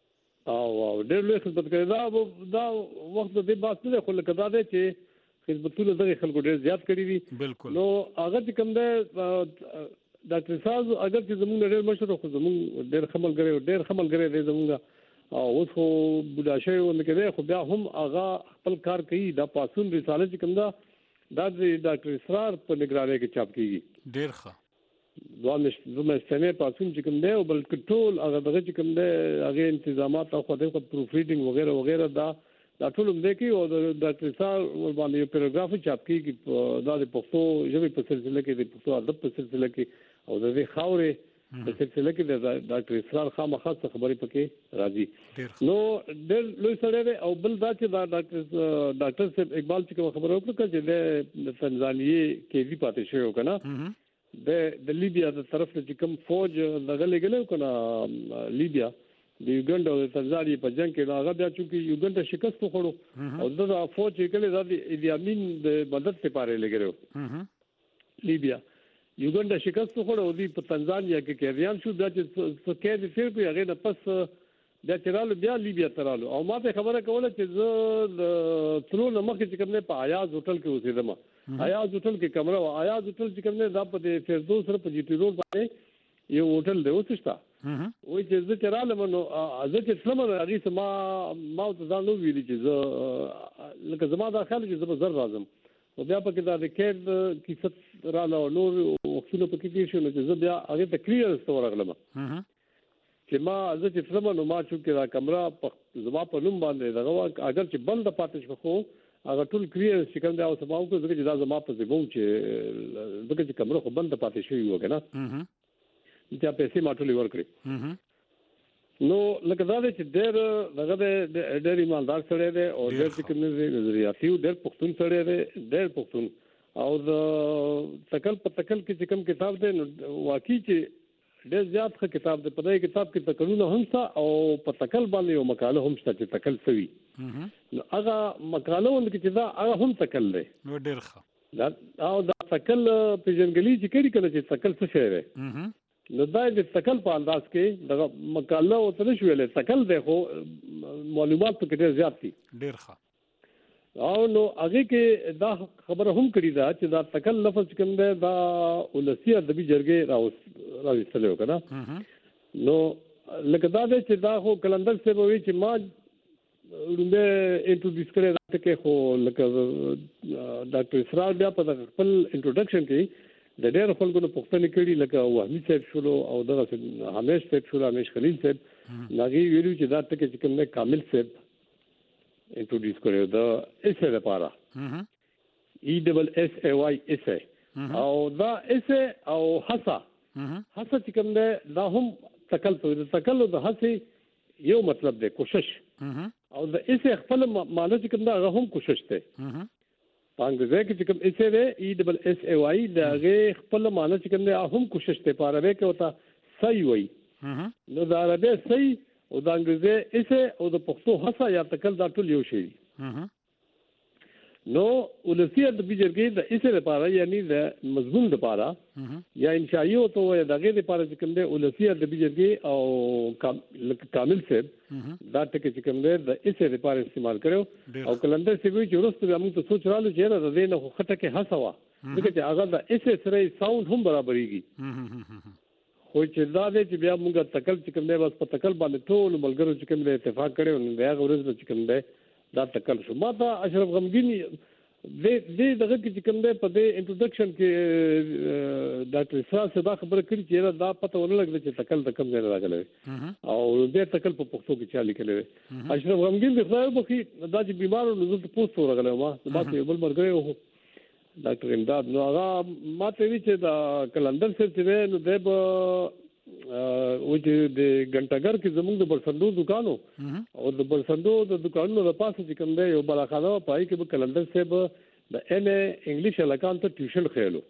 او او ډېر لوی خدمت کړی دا دا وخت د دې بات نه دی خو لکه دا دی چې خدمتونه دغه خلکو ډېر زیات کړي دي بالکل نو هغه چې کوم دی ډاکټر صاحب اگر چې زموږ ډېر مشهور خو زموږ ډېر ښه ملګری ډېر ښه ملګری دی زموږ او اوس خو بوډا شوی و نه دی خو بیا هم هغه خپل کار کوي دا پاڅون رساله چې کوم ده دا د ډاکټر اسرار په نگرانۍ کې چاپ کېږي ډېر ښه دوه میاشتنی پاڅون چې کوم دی او بلکې ټول هغه دغه چې کوم دی هغې انتظامات او خو دغه پروف ریډینګ وغیره وغیره دا دا ټول هم دی کوي او د ډاکټر اسرار ورباندې یو پیراګراف چاپ کېږي دا د پښتو ژبې په سلسله کې د پښتو ادب په سلسله کې او د دې خاورې په سلسله کې د ډاکټر اسرار خامخا څه خبرې پکې راځي نو ډېر لوی سړی دی او بل دا چې دا ډاکټر ډاکټر صاحب اقبال چې کومه خبره وکړه چې د تنزانیې قیدي پاتې شوی و که نه د د لیبیا د طرف نه چې کوم فوج دغه لېږلی و که نه لیبیا د یوګنډا او د تنزانیې په جنګ کې نو هغه بیا چونکې یوګنډا شکست وخوړو او ده دا فوج چې کلی دا د ایدي امین د مدد لپاره یې لېږلی و لیبیا یوګنډا شکست وخوړ او دوی په تنزانیا کې قیدیان شو بیا چې څه قید یې تېر کړي هغې نه پس بیا چې رالو بیا لیبیا ته رالو او ما ته خبره کوله چې زه د تلو نه مخکې چې کوم دی په ایاز هوټل کې اوسېدم ایاز هوټل کې کمره وه ایاز هوټل چې کوم دی دا په د فردوس سره په جي ټي روډ باندې یو هوټل دی اوس شته وای چې زه چې رالم نو زه چې سلام هغه ما ما ته ځان نو ویلي چې زه لکه زما دا خیال چې زه زر راځم او بیا پکې دا د کېد کیسه رااله نور وختونه پکې کې شو نو چې زه بیا هغه ته کلیئر ستو راغلم چې ما زه چې سلام نو ما چې دا کمره زما په نوم باندې دغه اگر چې بند پاتې شو خو هغه ټول کلیئر چې کوم دا اوس ما وکړ چې دا زما په ځبون چې دغه چې کمره خو بند پاتې شوی و کنه چې پیسې ما ټول ورکړي نو لکه دا چې ډېر دغه ډېر ایماندار سره دی او ډېر چې کوم نظریاتي ډېر پښتون سره دی ډېر پښتون او د تکل په تکل کې چې کوم کتاب دی نو واقعي چې ډېر زیات ښه کتاب دی په دې کتاب کې تکلونه هم شته او په تکل باندې یو مقاله هم شته چې تکل سوي نو هغه مقاله ولکه چې دا هغه هم تکل دی نو ډېر ښه دا او دا تکل پیژنګلی چې کړي کله چې تکل څه شی دی نو دا د تکل په انداز کې دغه مقاله او تر شو ویلې تکل دی خو معلومات په ډېر زیات دي ډېر ښه او نو هغه کې دا خبره هم کړی دا چې دا تکل لفظ کوم دی دا ولسی ادبي جرګې راو راوستلو کنه نو لکه دا چې دا خو کلندر څه وی چې ما لومبه انټروډیوس کړی دا کې خو لکه ډاکټر اسرار بیا په خپل انټروډکشن کې د ډېر خلکو په پښتني کړي لکه وهمي صاحب شولو او دغه همیش صاحب شولو همیش خلیل صاحب ناګي ویلو چې دا ټکي چې کوم نه کامل صاحب انټروډیوس کړو دا ایسه لپاره ای ډبل ایس ای واي ایسه او دا ایسه او حسا حسا چې کوم نه دا هم تکل په تکل د حسي یو مطلب دی کوشش او د ایسه خپل معنی چې کوم دا هم کوشش دی پانګه کې چې کوم ایسه دی ای ډبل ایس ای واي دا غي خپل معنی چې کوم دی هم کوشش دی پاره کې وتا صحیح وای نو دا عربی صحیح او د انګریزي ایسه او د پښتو حسا یا تکل دا ټول یو شی نو ولسی د بجرګي د ایسه لپاره یعنی د مضمون لپاره یا انشائي او ته د غیر لپاره چې کوم دی ولسی د بجرګي او کامل صاحب دا ټکي چې کوم دی د ایسه لپاره استعمال کړو او کلندر سی وی چې ورسته موږ ته سوچ رالو چې را د نه خو خټه کې حسا وا دغه چې هغه د ایسه سره ساوند هم برابرېږي خو چې دا دې چې بیا موږ تکل چې کوم دی بس په تکل باندې ټول ملګرو چې کوم دی اتفاق کړو نو بیا ورځ چې کوم دی دا تکل شو ما ته اشرف غمګین دې دې دغه چې کوم دی په دې انټروډکشن کې ډاکټر اسرار صدا خبره کړې چې دا پته ونه لګل چې تکل د کوم ځای راغلی او دې تکل په پښتو کې چالي کړی اشرف غمګین د خدای په کې دا چې بیمارو نزول ته پوسټ ورغلی ما دا په بل مرګ وو ډاکټر امداد نو هغه ما ته وی چې دا کلندر سره چې نو د او چې د ګنټګر کې زموږ د برسندو دکانو او د برسندو د دکانونو د پاسه چې کوم دی یو بلاخانه پای کې به کلندر صاحب د ایم اے انګلیش علاقان ته ټیوشن خېلو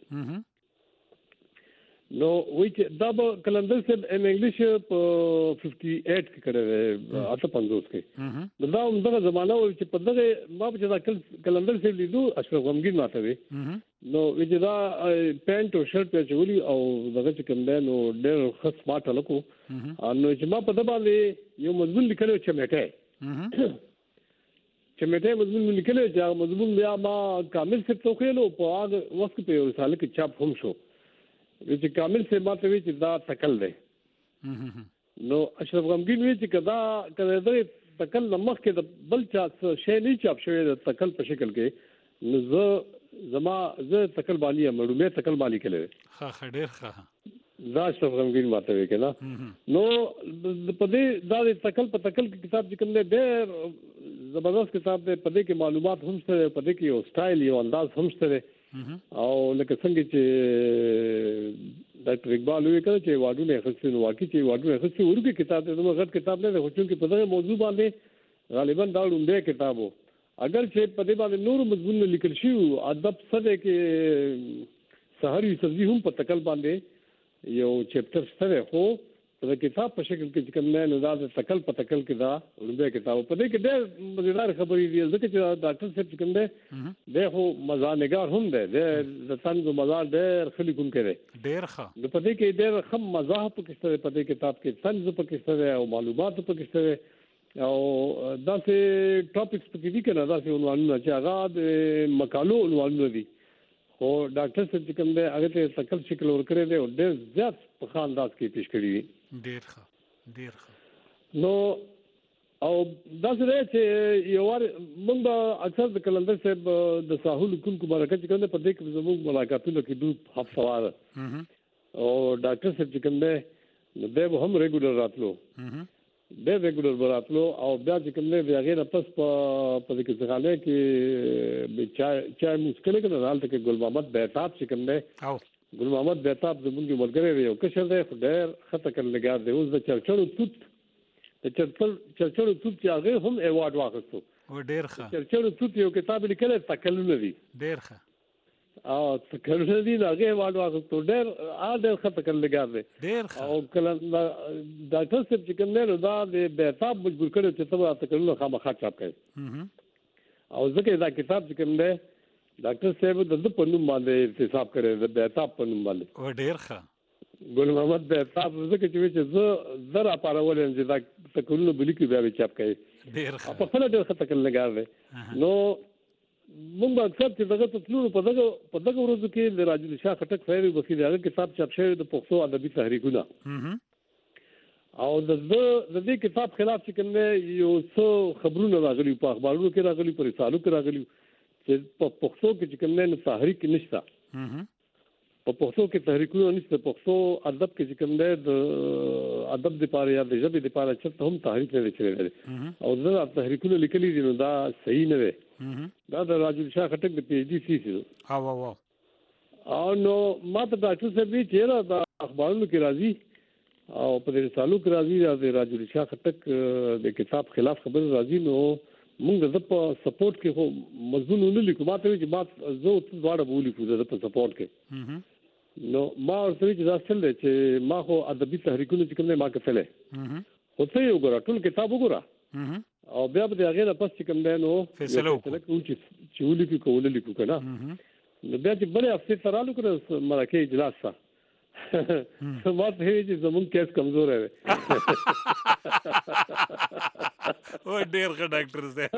نو وی چې دا به کلندر صاحب ایم انګلیش په اٹھاون کې کړی اته پنځوس کې نو دا همدغه زمانہ و چې په دغه ما په دا کلندر صاحب لیدو اشرف غمګین ماته وی نو وی چې دا پینټ او شرټ په چولي او دغه چې کوم دی نو ډېر خاص ماته لکو نو چې ما په دبا باندې یو مضمون لیکلو چې مټه چې مټه مضمون لیکلو چې مضمون بیا ما کامل څه توخېلو په هغه وخت په یو سال کې چاپ هم شو چې کامل سے ماته وی چې دا تکل دی نو اشرف غمګین وی چې کدا کله دا تکل نمخ کې د بل چا شی نه چاپ شوی د تکل په شکل کې نو زه زما زه تکل باندې مړومه تکل باندې کړل ښه ښه ډېر ښه دا اشرف غمګین ماته وی کنه نو په دې دا تکل په تکل کې کتاب چې کوم دی ډېر زبردست کتاب دی په دې کې معلومات هم شته په دې کې یو سټایل یو انداز هم شته او لکه څنګه چې ډاکټر اقبال وی کړ چې واډونه خصوصي نو واقعي چې واډونه خصوصي ورګي کتاب دی نو غټ کتاب نه دی خو چې په دغه موضوع باندې غالبا دا ډومبه کتابو اگر چې په دې باندې نور مضمون لیکل شي ادب سره کې سحری سبزی هم په تکل باندې یو چپټر سره خو د کتاب په شکل کې کوم نه نو دا تکل په تکل کې دا ډومبه کتاب په دې کې ډېر مزیدار خبرې دي ځکه چې ډاکټر صاحب کوم دی دغه مزانګار هم دی د تنګ مزار ډېر خلیکون کړي ډېر ښه د پدې کې ډېر خم مذاهب په کې په دې کتاب کې تنز په کې سره او معلومات په کې سره او دا چې ټاپکس په کې دي کنه دا چې عنوانونه چې هغه د مقالو عنوانونه دي خو ډاکټر صاحب چې کوم دی هغه ته تکل شکل ورکړی دی او ډېر زیات په ښه انداز کې پیش کړي دي. ډېر ښه ډېر ښه. نو او داسې دی چې یو وار موږ به اکثر د قلندر صاحب د ساحل لیکونکو برکت چې کوم دی په دې کې زموږ ملاقاتونو کې دوه هفته واره او ډاکټر صاحب چې کوم دی نو دی به هم ریګولر راتلو ډېر ریګولر به راتلو او بیا چې کوم دی د هغې نه پس په په دې کتابخانې کې چای چای مو څښلی که نه هلته کې ګل محمد بیتاب چې کوم دی ګل محمد بیتاب زموږ یو ملګری دی یو کشر دی خو ډېر ښه تکلنګار دی. اوس د چرچړو توت د چرچړو توت چې هغې هم ایوارډ واخیستو. ډېر ښه. چرچړو توت یو کتاب لیکلی تکلونه دي. ډېر ښه. او تکلونه دي نو هغې ایوارډ واخیستو. ډېر هغه ډېر ښه تکلنګار دی. ډېر ښه. او کله ډاکټر صاحب چې کوم دی نو دا د بیتاب مجبور کړی چې ته به تکلونه خامخا چاپ کوې او ځکه دا کتاب چې کوم دی ډاکټر صاحب د ده په نوم باندې انتصاب کړی د بیتاب په نوم باندې. ډېر ښه. ګل محمد بیتاب ځکه چې وایي چې زه زه راپارولی یم چې دا تکلونه به لیکي بیا به چاپ کوي. ډېر ښه. په خپله ډېر ښه تکلنګار دی. نو موږ به اکثر چې دغه ته تلو په دغه په دغه ورځو کې د راجل شاه خټک فیض بخي د هغه کتاب چاپ شوی د پښتو ادبي تحریکونه او د د دې کتاب خلاف چې کوم دی یو څه خبرونه راغلي په اخبارونو کې راغلي په رسالو کې راغلي چې په پښتو کې چې کوم دی نو تحریک نشته په پښتو کې تحریکونه نشته. پښتو ادب کې چې کوم دی د ادب دپاره یا د ژبې دپاره چېرته هم تحریک نه دی چلی دی او زه تحریکونه لیکلي دي نو دا صحیح نه دی. دا د راجل شاه خټک د پی ایچ ډي سیس او نو ما ته ډاکټر صاحب وایي چې د اخبارونو کې راځي او په دې رسالو کې راځي د راجل شاه خټک د کتاب خلاف خبر راځي نو موږ د په سپورټ کې خو مضمون نه لیکو. ما ته وایي چې ما زه دواړه به ولیکو د په سپورټ کې. نو ما ورته وایي چې دا څه دی چې ما خو ادبي تحریکونه چې کوم دی ما کتلی خو ته یې وګوره ټول کتاب وګوره او بیا به د هغې نه پس چې کوم دی نو فیصله کوو چې ولیکو که ونه لیکو که نه. نو بیا چې بلې هفتې ته رالو که نه مرکې اجلاس ته ما ته وایي چې زمونږ کیس کمزوری دی. ډېر ښه ډاکټر صاحب.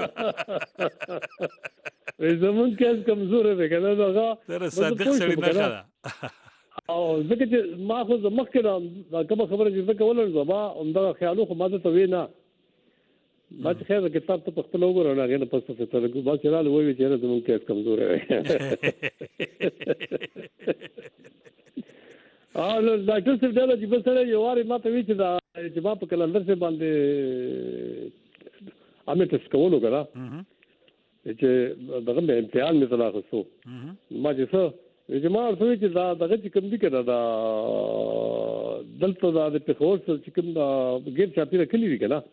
زمونږ کیس کمزوری دی که نه نو هغه صادق سړي نښه ده او ځکه چې ما خو زه مخکې دا کومه خبره چې زه کوله نو زما همدغه خیالو خو ما درته ویې نه ما چې خیر د کتاب ته په خپله وګوره نو هغې نه پس ته فیصله کوو. ما چې راله وویل چې یاره زمونږ کیس کمزوری دی. نو ډاکټر صاحب ډېر عجیبه سړی یو وارې ما ته وایي چې دا چې ما په قلندر صاحب باندې امې ټسټ کولو که نه چې دغه مې امتحان مې ترې اخیستو ما چې څه چې ما ورته وایي چې دا دغه چې کوم دي که نه دا دلته دا د پېښور سره چې کوم دا ګیر چاپېره کلي دي که نه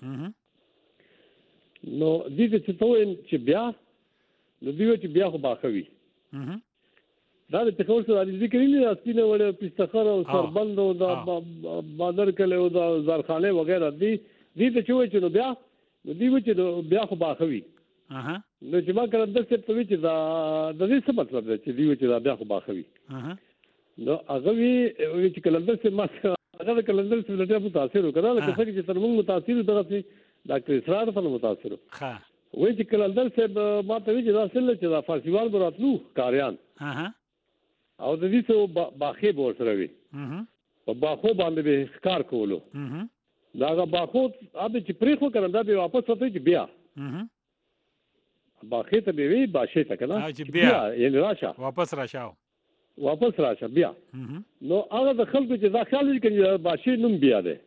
نو دې ته چې ته ووایم چې بیا نو دوی وایي چې بیا خو باښه وي. دا د پېښور سره علیزي کلي نه دا سپینه وړې پیستخر او سربند او دا بادر کلی او دا زارخانې وغیره دي دې ته چې وایي چې نو بیا نو دوی وایي چې بیا خو باښه وي. نو چې ما قلندر صاحب ته وایي چې دا د دې څه مطلب دی چې دوی وایي چې دا بیا خو باښه وي. نو هغه وایي چې قلندر صاحب ما هغه د قلندر صاحب له ډېر متاثر و که نه لکه څنګه چې تر موږ متاثر و دغسې ډاکټر اسرار سره متاثر و. وایي چې قلندر صاحب ما ته وایي چې دا څه چې دا فارسیوال به راتلو کاریان او د دې څه باښې به ورسره وي په باښو باندې به ښکار کولو. د هغه باښو هغه چې پرېښو که نه دا به یې واپس ورته چې بیا باښې ته به وي باشې ته که نه بیا یعنې راشه واپس راشه واپس راشه بیا. نو هغه د خلکو چې دا خیال وي که باشې نوم بیا دی.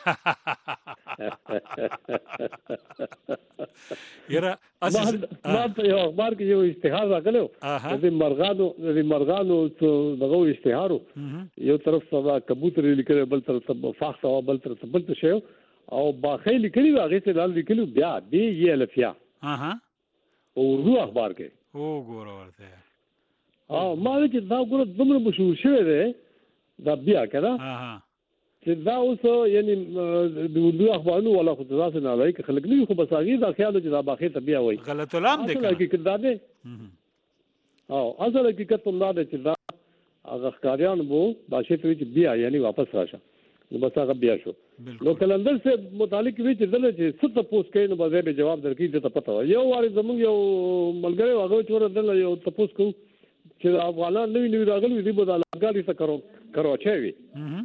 یاره ما په یو اخبار کې یو اشتهار راغلی و د مرغانو د مرغانو دغه اشتهار و یو طرف ته کبوتر یې لیکلی بل طرف ته فاخته وه بل طرف ته بل څه شی و او باښې لیکلي وو هغې ته لاندې لیکلي بیا بې یې الفیا په اردو اخبار کې. وګوره ورته ما وایي چې دا ګوره دومره مشهور شوی دی دا بیا که نه چې دا اوس یعنې د اردو اخبارونو والا خو داسې نالایق خلک نه وي خو بس هغې دا خیال و چې دا باښې ته بیا وایي. غلط الهام دی اصل حقیقت دا دی او اصل حقیقت هم دا دی چې دا هغه ښکاریان به باښې ته وایي چې بیا یعنې واپس راشه نو بس هغه بیا شو. نو قلندر صاحب متعلق وایي چې دله چې څه تپوس کوي نو به ځای به جواب درکوي ده ته پته وه. یو وارې زمونږ یو ملګری و هغه چې وره دله یو تپوس کوو چې افغانان نوی نوی راغلي دي په دالګاری څخه کرو کراچي وي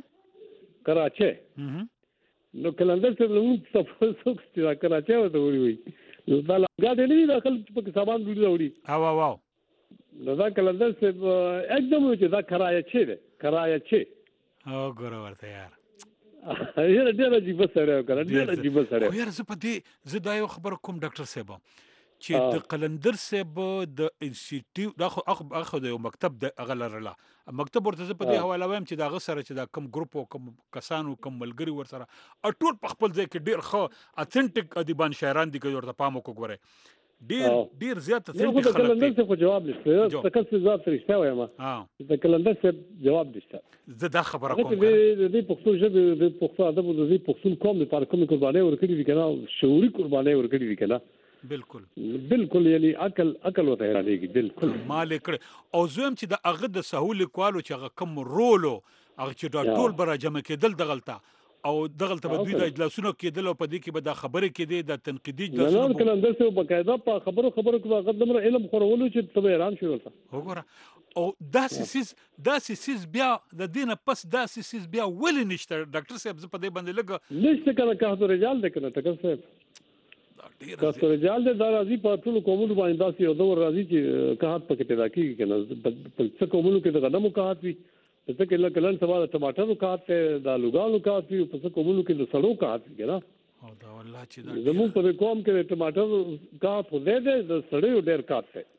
کراچي نو کلندر څه نو څه څه چې کراچي وته وي نو دالګاری نه داخل په سامان ډوډۍ وړي ها وا وا نو دا کلندر څه एकदम چې دا کراچي ده کراچي او ګور ورته یار یاره ډېر عجیب سره کړه ډېر عجیب سره خو یار زه په دې زه دا یو خبر کوم ډاکټر صاحب چې د قلندر صاحب د انسټیټیوټ دا خو اخو د یو مکتب د اغلرله مکتب ورته زه په دې حواله وایم چې دا غ سره چې دا کم ګروپ او کم کسانو کم ملګری ور سره ټول په خپل ځای کې ډېر ښه اتنټیک ادیبان شاعران دي چې ورته پام وکړي ډیر ډیر زیات څه خلک د کلندر څخه جواب نشته تکل څه ځات رښتیا وایم ها د کلندر څخه جواب نشته زه دا خبره کوم د دې پښتو ژبه د پښتو ادب د دې پښتون قوم لپاره کومه قرباني ورکړي دي کنه شعوري قرباني ورکړي دي کنه بالکل بالکل یعنی عقل عقل وته راځي بالکل مال کړ او زوم چې د اغه د سهول کوالو چې کوم رولو هغه چې دا ټول برا جمع کېدل دغلطه او دغلطه به دوی د اجلاسونو کېدل او په دې کې به دا خبره کېده د تنقیدي اجلاسونو نه کلندر څه بقاعده په خبرو خبرو کې هغه دمر علم خورولو چې ته ایران شو ورته وګوره او دا سیس دا سیس بیا د دینه پس دا سیس بیا ولې نشته ډاکټر صاحب زه په دې باندې لګ نشته کنه که رجال ده کنه ټکر صاحب که رجال ده دا راځي په ټول کومونو باندې داسې یو دور راځي چې کاهت پکې پیدا کیږي کنه په څه کومونو کې د غنمو کاهت وي څه کې لکه لن سبا د ټماټرو کاهت د لوګانو کاهت وي په څه کومونو کې د سړو کاهت وي کنه او دا والله چې دا زموږ په قوم کې د ټماټر کاهت خو دې ده د سړیو ډېر کاهت دی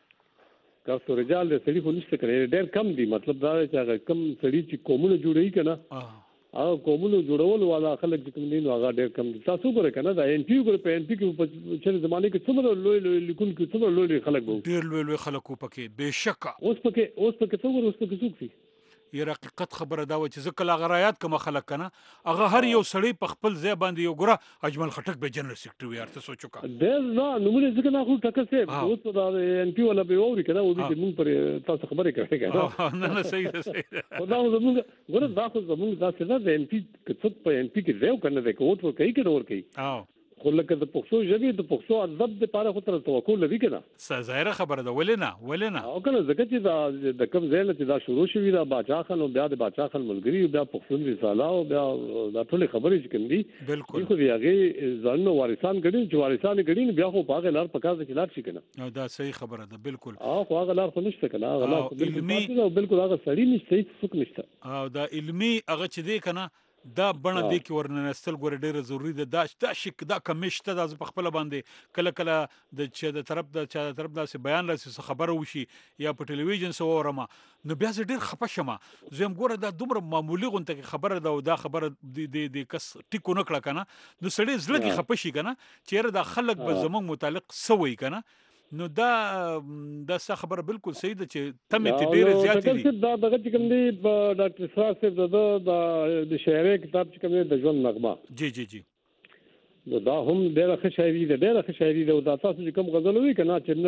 که رجال د سړي خو نشته کنه ډېر کم دي مطلب دا چې هغه کم سړي چې کومونه جوړوي کنه هغه کومونه جوړول والا خلک چې کوم دي نو هغه ډېر کم دي تاسو ګورئ کنه دا ان پی ګورئ په ان پی کې په چیرې زمانه کې څومره لوی لوی لیکون کې څومره لوی خلک وو ډېر لوی لوی خلک وو پکې بهشکه اوس پکې اوس پکې څو ګورئ اوس پکې څوک دي یې حقیقت خبره دا و چې ځکه لا غرایات کوم خلک کنه هغه هر یو سړی په خپل ځای باندې یو ګره اجمل خټک به جنرال سیکریټری یار ته سوچو کا ډېر نه نو ځکه نه خو ټکر سه اوس په دا ان پی ولا به ووري کنه او دې موږ پر تاسو خبرې کوي کنه نه نه صحیح ده صحیح ده خدا زموږ ګوره دا خو زموږ دا څه ده ان پی کڅ په ان پی کې دیو کنه د کوټ ور کوي کنه ور کوي او خو لکه د پښتو ژبې د پښتو ادب لپاره خو تر توقع لري کنه ظاهره خبره ده ولې نه ولې نه او کنه ځکه چې دا د کوم ځای چې دا شروع شوی دا باچا خان او بیا د باچا خان ملګری بیا پښتون رساله او بیا دا ټول خبرې چې کوم دي بالکل خو هغه ځانو وارثان غړي چې وارثان غړي بیا خو په هغه لار پکار چې لار شي کنه دا صحیح خبره ده بالکل او خو هغه لار خو نشته کنه هغه لار بالکل بالکل هغه سړی نشته څوک نشته او دا علمي هغه چې دی کنه دا بڼه دی کې ورننستل ګوره ډیره ضروری ده دا دا شک دا کمیشته دا په خپل باندې کله کله د چې د طرف د چا د طرف داسې بیان راسي خبره وشي یا په ټلویزیون سو ورما نو بیا زه ډیر خپه شمه زم ګوره دا دومره معمولی غونته خبره ده او دا خبره د د کس ټیکو نکړه کنه نو سړی زړه کې خپه شي کنه چیرې دا خلک به زمونږ متعلق سوي کنه نو دا دا څه خبره بالکل صحیح ده چې تمه ته ډیره زیات دي دا دغه چې کوم دی ډاکټر اسرار صاحب د د شاعري کتاب چې کوم دی د ژوند نغمه جی جی جی نو دا هم ډیره ښه شاعري ده ډیره ښه شاعري ده او دا تاسو چې کوم غزل وی کنه چې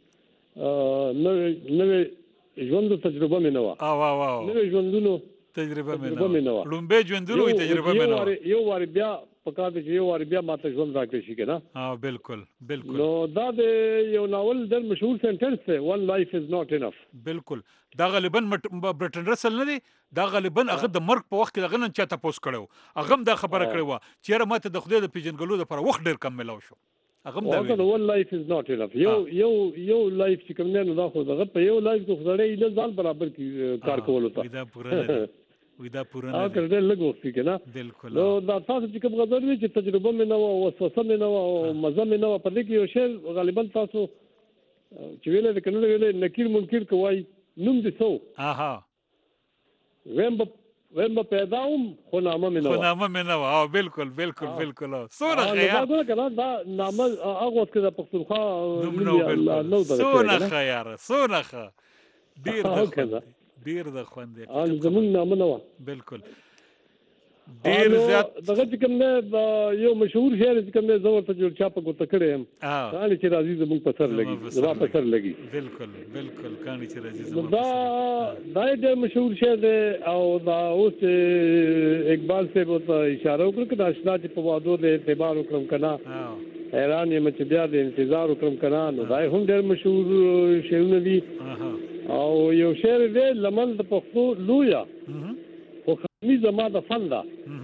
نو نو ژوند تجربه مې نه و او او او نو ژوندونو تجربه مې نه و لومبه ژوندونو تجربه مې نه و یو واری بیا پکا د یو واری بیا ماته ژوند راکړي شي کنه ها بالکل بالکل نو دا د یو ناول د مشهور سنټنس دی one life is not enough بالکل دا غالبا برټن رسل نه دی دا غالبا هغه د مرګ په وخت کې دغه نن چا تاسو کړو هغه دا خبره کړې و چې ماته د خدای د پیژنګلو لپاره وخت ډیر کم ملاو شو هغه دا ویل one life is not enough یو یو یو لایف چې کوم نه دا خو دغه په یو لایف کې خدای له ځان برابر کی کار کول وتا دا پوره وې دا پوره نه ا کړه لږ وخت کې نه بالکل نو دا تاسو چې کوم غزل وی چې تجربه مې نه و او وسوسه مې نه و او مزه مې نه و په دې کې یو شی غالبا تاسو چې ویل د کنه ویل نکیر منکر کوي نوم دې سو اها ویم ویم پیداوم خو نامه مې نه و خو نامه مې نه و او بالکل بالکل بالکل سونه خیر دا کنه دا نامه هغه وخت کې د پښتونخوا نو سونه خیر سونه خیر ډیر ډیر د خوند ان زمون نامه نه و بالکل ډیر زیات دغه چې کوم نه یو مشهور شعر چې کوم نه زور ته جوړ چا په ګوت کړي هم کاني چې راځي زمون په سر لګي زما په سر لګي بالکل بالکل کاني چې راځي زمون دا دا ډېر مشهور شعر دی او دا اوس اقبال صاحب ته اشاره وکړه چې آشنا چې په وادو د اعتبار وکړم کنه حیران یم چې بیا د انتظار وکړم کنه نو دا هم ډېر مشهور شعرونه دي او یو شعر دی لمن د پښتو لویا خو خامي زما د فن ده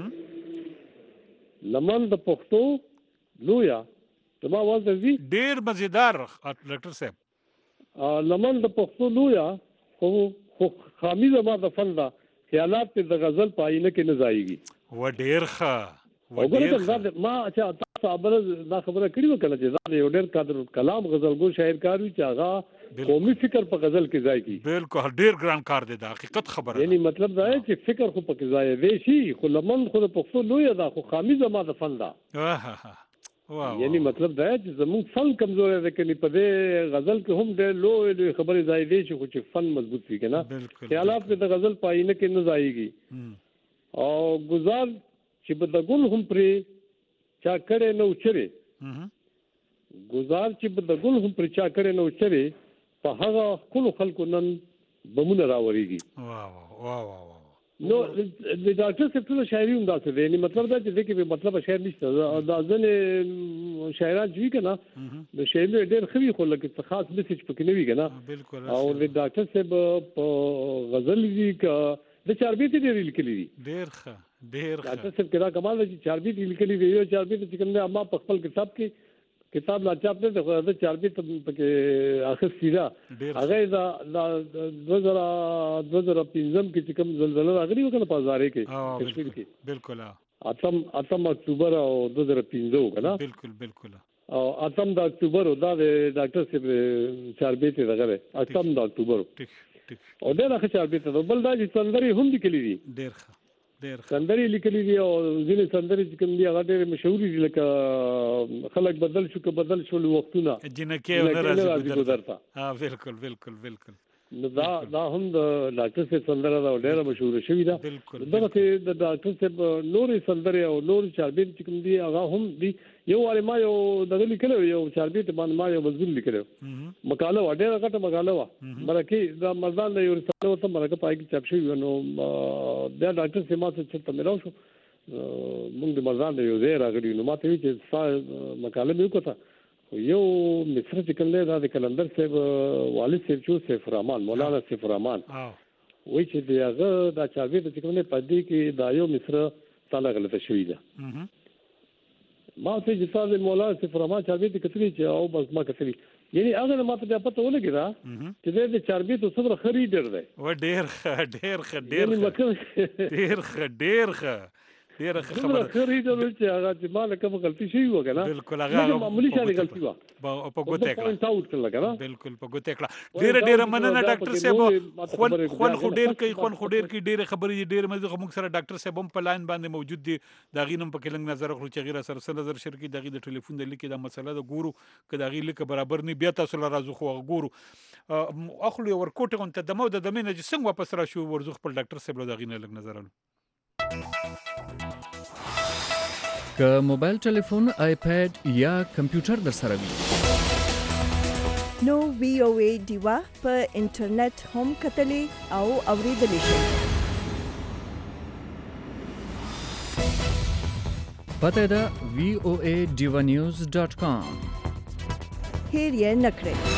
لمن د پښتو لویا زما واز دی ډیر مزیدار ډاکټر صاحب لمن د پښتو لویا خو خو خامي زما د فن ده خیالات د غزل په آینه کې نه ځایږي و ډیر ښه و ډیر ښه ما چې تاسو خبره دا خبره کړې وکړه چې دا یو ډیر قادر کلام غزلګو شاعر کار وي چې هغه قومي فکر په غزل کې ځای کی بالکل ډیر ګران کار دی دا حقیقت خبره یعنی مطلب دا چې فکر خو پکې ځای دی شي خو لمن خو د پښتو لوی دا خو خامي زما د فن ده یعنی مطلب دا چې زموږ فن کمزور دی کني په دې غزل کې هم ډېر لوی خبرې ځای دی چې خو چې فن مضبوط وي کنه خیالات د غزل په آینه کې نه ځایږي او گزار چې په دګل هم پرې چا کړه نو چره گزار چې په دګل هم پرې چا کړه نو چره په هغه کل خلکو نن بمونه راوړيږي واه واه واه نو د ډاکټر صاحب ټول شاعري هم داسې دی یعنی مطلب دا چې دغه مطلب شاعر نشته دا ځنه شاعران چې کنه د شاعر ډېر خوي خو لکه خاص میسج پکې نه وی کنه او د ډاکټر صاحب په غزل دي ک د چاربیت دی لیکلي دي ډېر ښه ډېر ښه ډاکټر صاحب کدا کمال دي چاربیت لیکلي دی یو چاربیت چې کوم اما په خپل کتاب کې کتاب لا چاپ نه د چاربیت پکې اخر سیدا هغه دا دو هزار دو هزار پنځم کې چې کوم زلزلہ راغلی وکړه په هزاره کې کشمیر کې بالکل اتم اتم اکتوبر او دو هزار پنځه وکړه بالکل بالکل او اتم د اکتوبر دا د ډاکټر صاحب چاربیت دغه اتم د اکتوبر ټیک ټیک او دا راخه چاربیت بل دا چې سندري هم لیکلي دي ډېر ښه سندري لیکلي دي او ځینې سندري چې کوم دي هغه ډېر مشهور دي لکه خلک بدل شو که بدل شو وختونه جنکه او ناراضي ګذرتا ها بالکل بالکل بالکل دا دا هم د ډاکټر صاحب سندره دا ډېر مشهور شوی دا دغه د ډاکټر صاحب نورې سندري او نور چاربیت چې کوم دي هغه هم دي یو واره ما یو دغه لیکلو یو چاربیت باندې ما یو مضمون لیکلو مقاله وړه غټه مقاله وا مرکه دا مردان یو رساله ته مرکه پای کې چاپ شوی نو دا ډاکټر صاحب ما څه ته ملاو شو موږ د مردان یو ځای راغلی نو ما ته وی چې مقاله مې وکړه یو مصر چې کوم دا د کلندر صاحب والد صاحب چو سیف الرحمن مولانا سیف الرحمن وای چې دغه دا چاربیت چې کوم نه پدې کې دا یو مصر تعالی غلطه شوی ده ما ته چې تاسو مولانا سیف الرحمن چاربیت کتلی چې او بس ما کتلی یعنی هغه ما ته پته ولګی دا چې د چاربیت صبر خري ډېر دی و ډېر ښه ډېر ښه ډېر ډېر ښه ډېر ښه ډېر ښه خبره خري ډېر چې هغه چې مال کوم غلطي شي وکنه بالکل هغه معمولی شي غلطي وا په ګوته کړه تاوت کړل کنه بالکل په ګوته کړه ډېر ډېر مننه ډاکټر صاحب خون خون خو ډېر کوي خون خو ډېر کوي ډېر خبرې ډېر مزه موږ سره ډاکټر صاحب هم په لاین باندې موجود دي دا غینم په کلنګ نظر خو چې غیر سره سره نظر شرکی دغه د ټلیفون د لیکي دا مسله د ګورو کدا غی لیک برابر نه بیا تاسو لرازو خو ګورو اخلو ورکوټ غون ته دمو د دمنه چې څنګه واپس را شو ورزخ په ډاکټر صاحب د غینه لګ نظر که موبایل ټلیفون آیپاد یا کمپیوټر در سره وي نو وی او ای ډیوا په انټرنیټ هم کتلی او اوریدلی شئ پته ده وی او ای ډیوا نیوز ډاٹ کام هیر یې نکړئ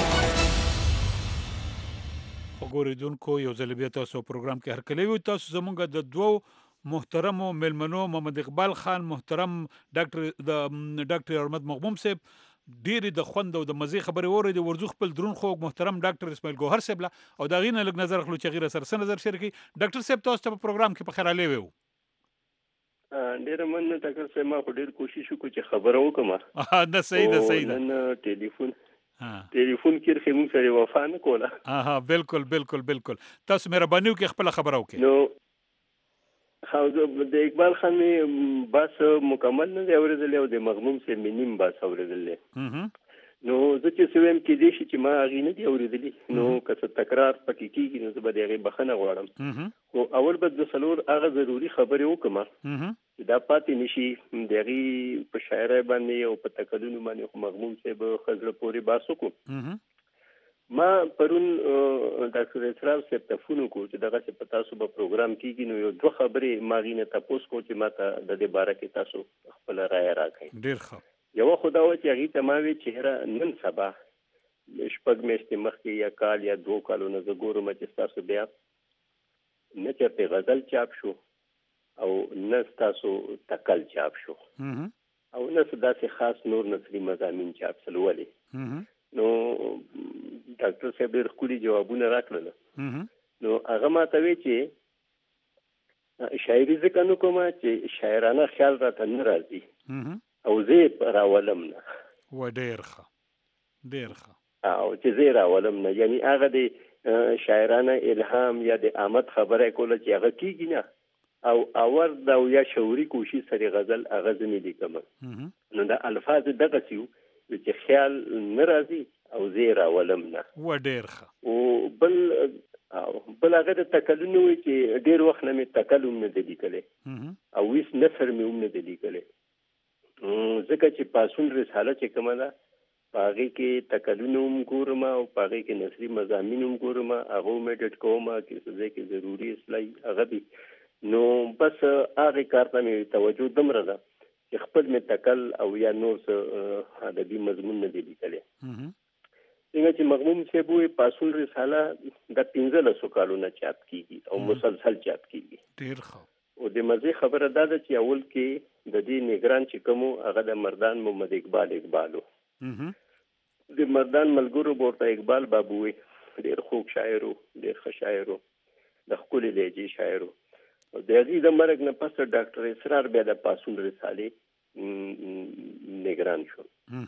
وګورئ یو ځل بیا تاسو پروګرام کې هرکلی وي تاسو زمونږ د دوو محترمو ملمنو محمد اقبال خان محترم ډاکټر د ډاکټر احمد مغموم صاحب ډېرې د خوند او د مزې خبرې اورېدې ورزو خپل درون خوږ محترم ډاکټر اسماعیل ګوهر صاحب له او د هغې نه لږ نظر اخلو چې هغې راسره څه نظر شریک کړي ډاکټر صاحب تاسو ته په پروګرام کې په خیر راغلی وو ډېره مننه ډاکټر صاحب ما خو ډېر کوشش وکړو چې خبره وکړم نه صحیح ده صحیح ده نن ټلیفون ټلیفون کې خې موږ سره وفا نه کوله ها بالکل بالکل بالکل تاسو مهرباني وکړئ خپله خبره وکړئ نو خو د اقبال خان مې بس مکمل نه دی اورېدلی او د مغموم صاحب مې نیم بس اورېدلی نو زه چې څه ویم کېدای شي چې ما هغې نه دي اورېدلي نو که څه تکرار پکې کېږي نو زه به د هغې بخښنه غواړم خو اول به د څلور هغه ضروري خبرې وکړم چې دا پاتې نه شي د هغې په شاعرۍ باندې او په تکلونو باندې خو مغموم صاحب ښه زړه پورې بحث وکړو ما پرون ډاکټر اسرار صاحب ته فون وکړو چې دغسې په تاسو به پروګرام کېږي نو یو دوه خبرې ما هغې نه تپوس کړو چې ما ته د دې باره کې تاسو خپله رایه راکړئ ډېر ښه یوه خو دا وه چې هغې ته ما وې چې هره نن سبا شپږ میاشتې مخکې یا کال یا دوه کالونه زه ګورم چې ستاسو بیا نه چېرته غزل چاپ شو او نه ستاسو تکل چاپ شو او نه داسې خاص نور نثري مضامین چاپ شول. ولې نو ډاکټر صاحب ډېر ښکلي جوابونه راکړل. نو هغه ماته وی چې شاعري ځکه نه کومه چې شاعرانه خیال راته نه راځي او زه یې راولم نه. و ډېر ښه ډېر ښه او چې زه یې راولم نه، یعنی هغه د شاعرانه الهام یا د آمد خبره کوله چې هغه کېږي نه او اورد او یا شعوري کوشش سره غزل هغه زه نه لیکم. نو د الفاظ دغسې وو چې خیال نه راځي او زه یې راولم نه. و ډېر ښه. او بل بل هغه د تکلونه وي چې ډېر وخت نه مې تکل هم نه دی لیکلی او هېڅ نثر مې هم نه دی لیکلی، ځکه چې پاسون رساله چې کومه ده په هغې کې تکلونه هم ګورم او په هغې کې نثري مضامین هم ګورم، هغه هم ایډټ کوم چې څه ځای کې ضروري اصلاحي هغه دي. نو بس هغې کار ته مې توجه دومره ده چې خپل مې تکل او یا نور څه ادبي مضمون نه دی لیکلی. څنګه چې مغموم صاحب وایي پاسون رساله د پنځلسو کالونه چاپ کیږي او مسلسل چاپ کیږي. ډېر ښه. او د مزې خبره دا ده چې اول کې د دې نگران چې کوم هغه د مردان محمد اقبال اقبال و. د مردان ملګرو ورته اقبال بابو وي، ډېر خوږ شاعر و، ډېر ښه شاعر و، د ښکلې لهجې شاعر و. او د هغې د مرګ نه پس ډاکټر اسرار بیا د پاسون رسالې نگران شو.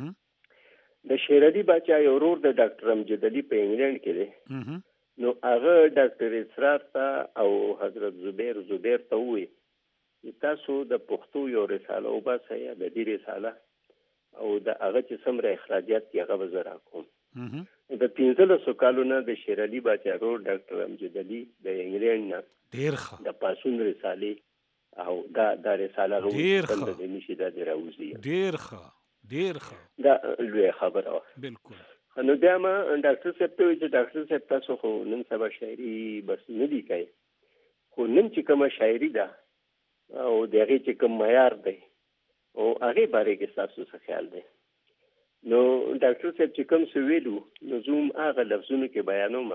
د شیر علي باچا یو ورور د ډاکټر امجد علي په انګلند کې دی. نو هغه ډاکټر اسرار ته او حضرت زبیر زبیر ته ووایي چې تاسو د پښتو یو رساله وباسئ یا د دې رساله او د هغه چې څومره اخراجات دي هغه به زه راکوم. د پنځلسو کالو نه د شیر علي باچا ورور ډاکټر امجد علي د انګلند نه ډېر ښه د پاسون رسالې او دا دا رساله ډېر ښه د نشي دا د راوځي. ډېر ښه ډېر ښه دا لویه خبره وه. بالکل. نو بیا ما ډاکټر صاحب ته وایي چې ډاکټر صاحب تاسو خو نن سبا شاعري بس نه لیکئ، خو نن چې کومه شاعري ده او د هغې چې کوم معیار دی او هغې بارے کې ستاسو څه خیال دی؟ نو ډاکټر صاحب چې کوم څه ویلو نو زه هم هغه لفظونو کې بیانوم.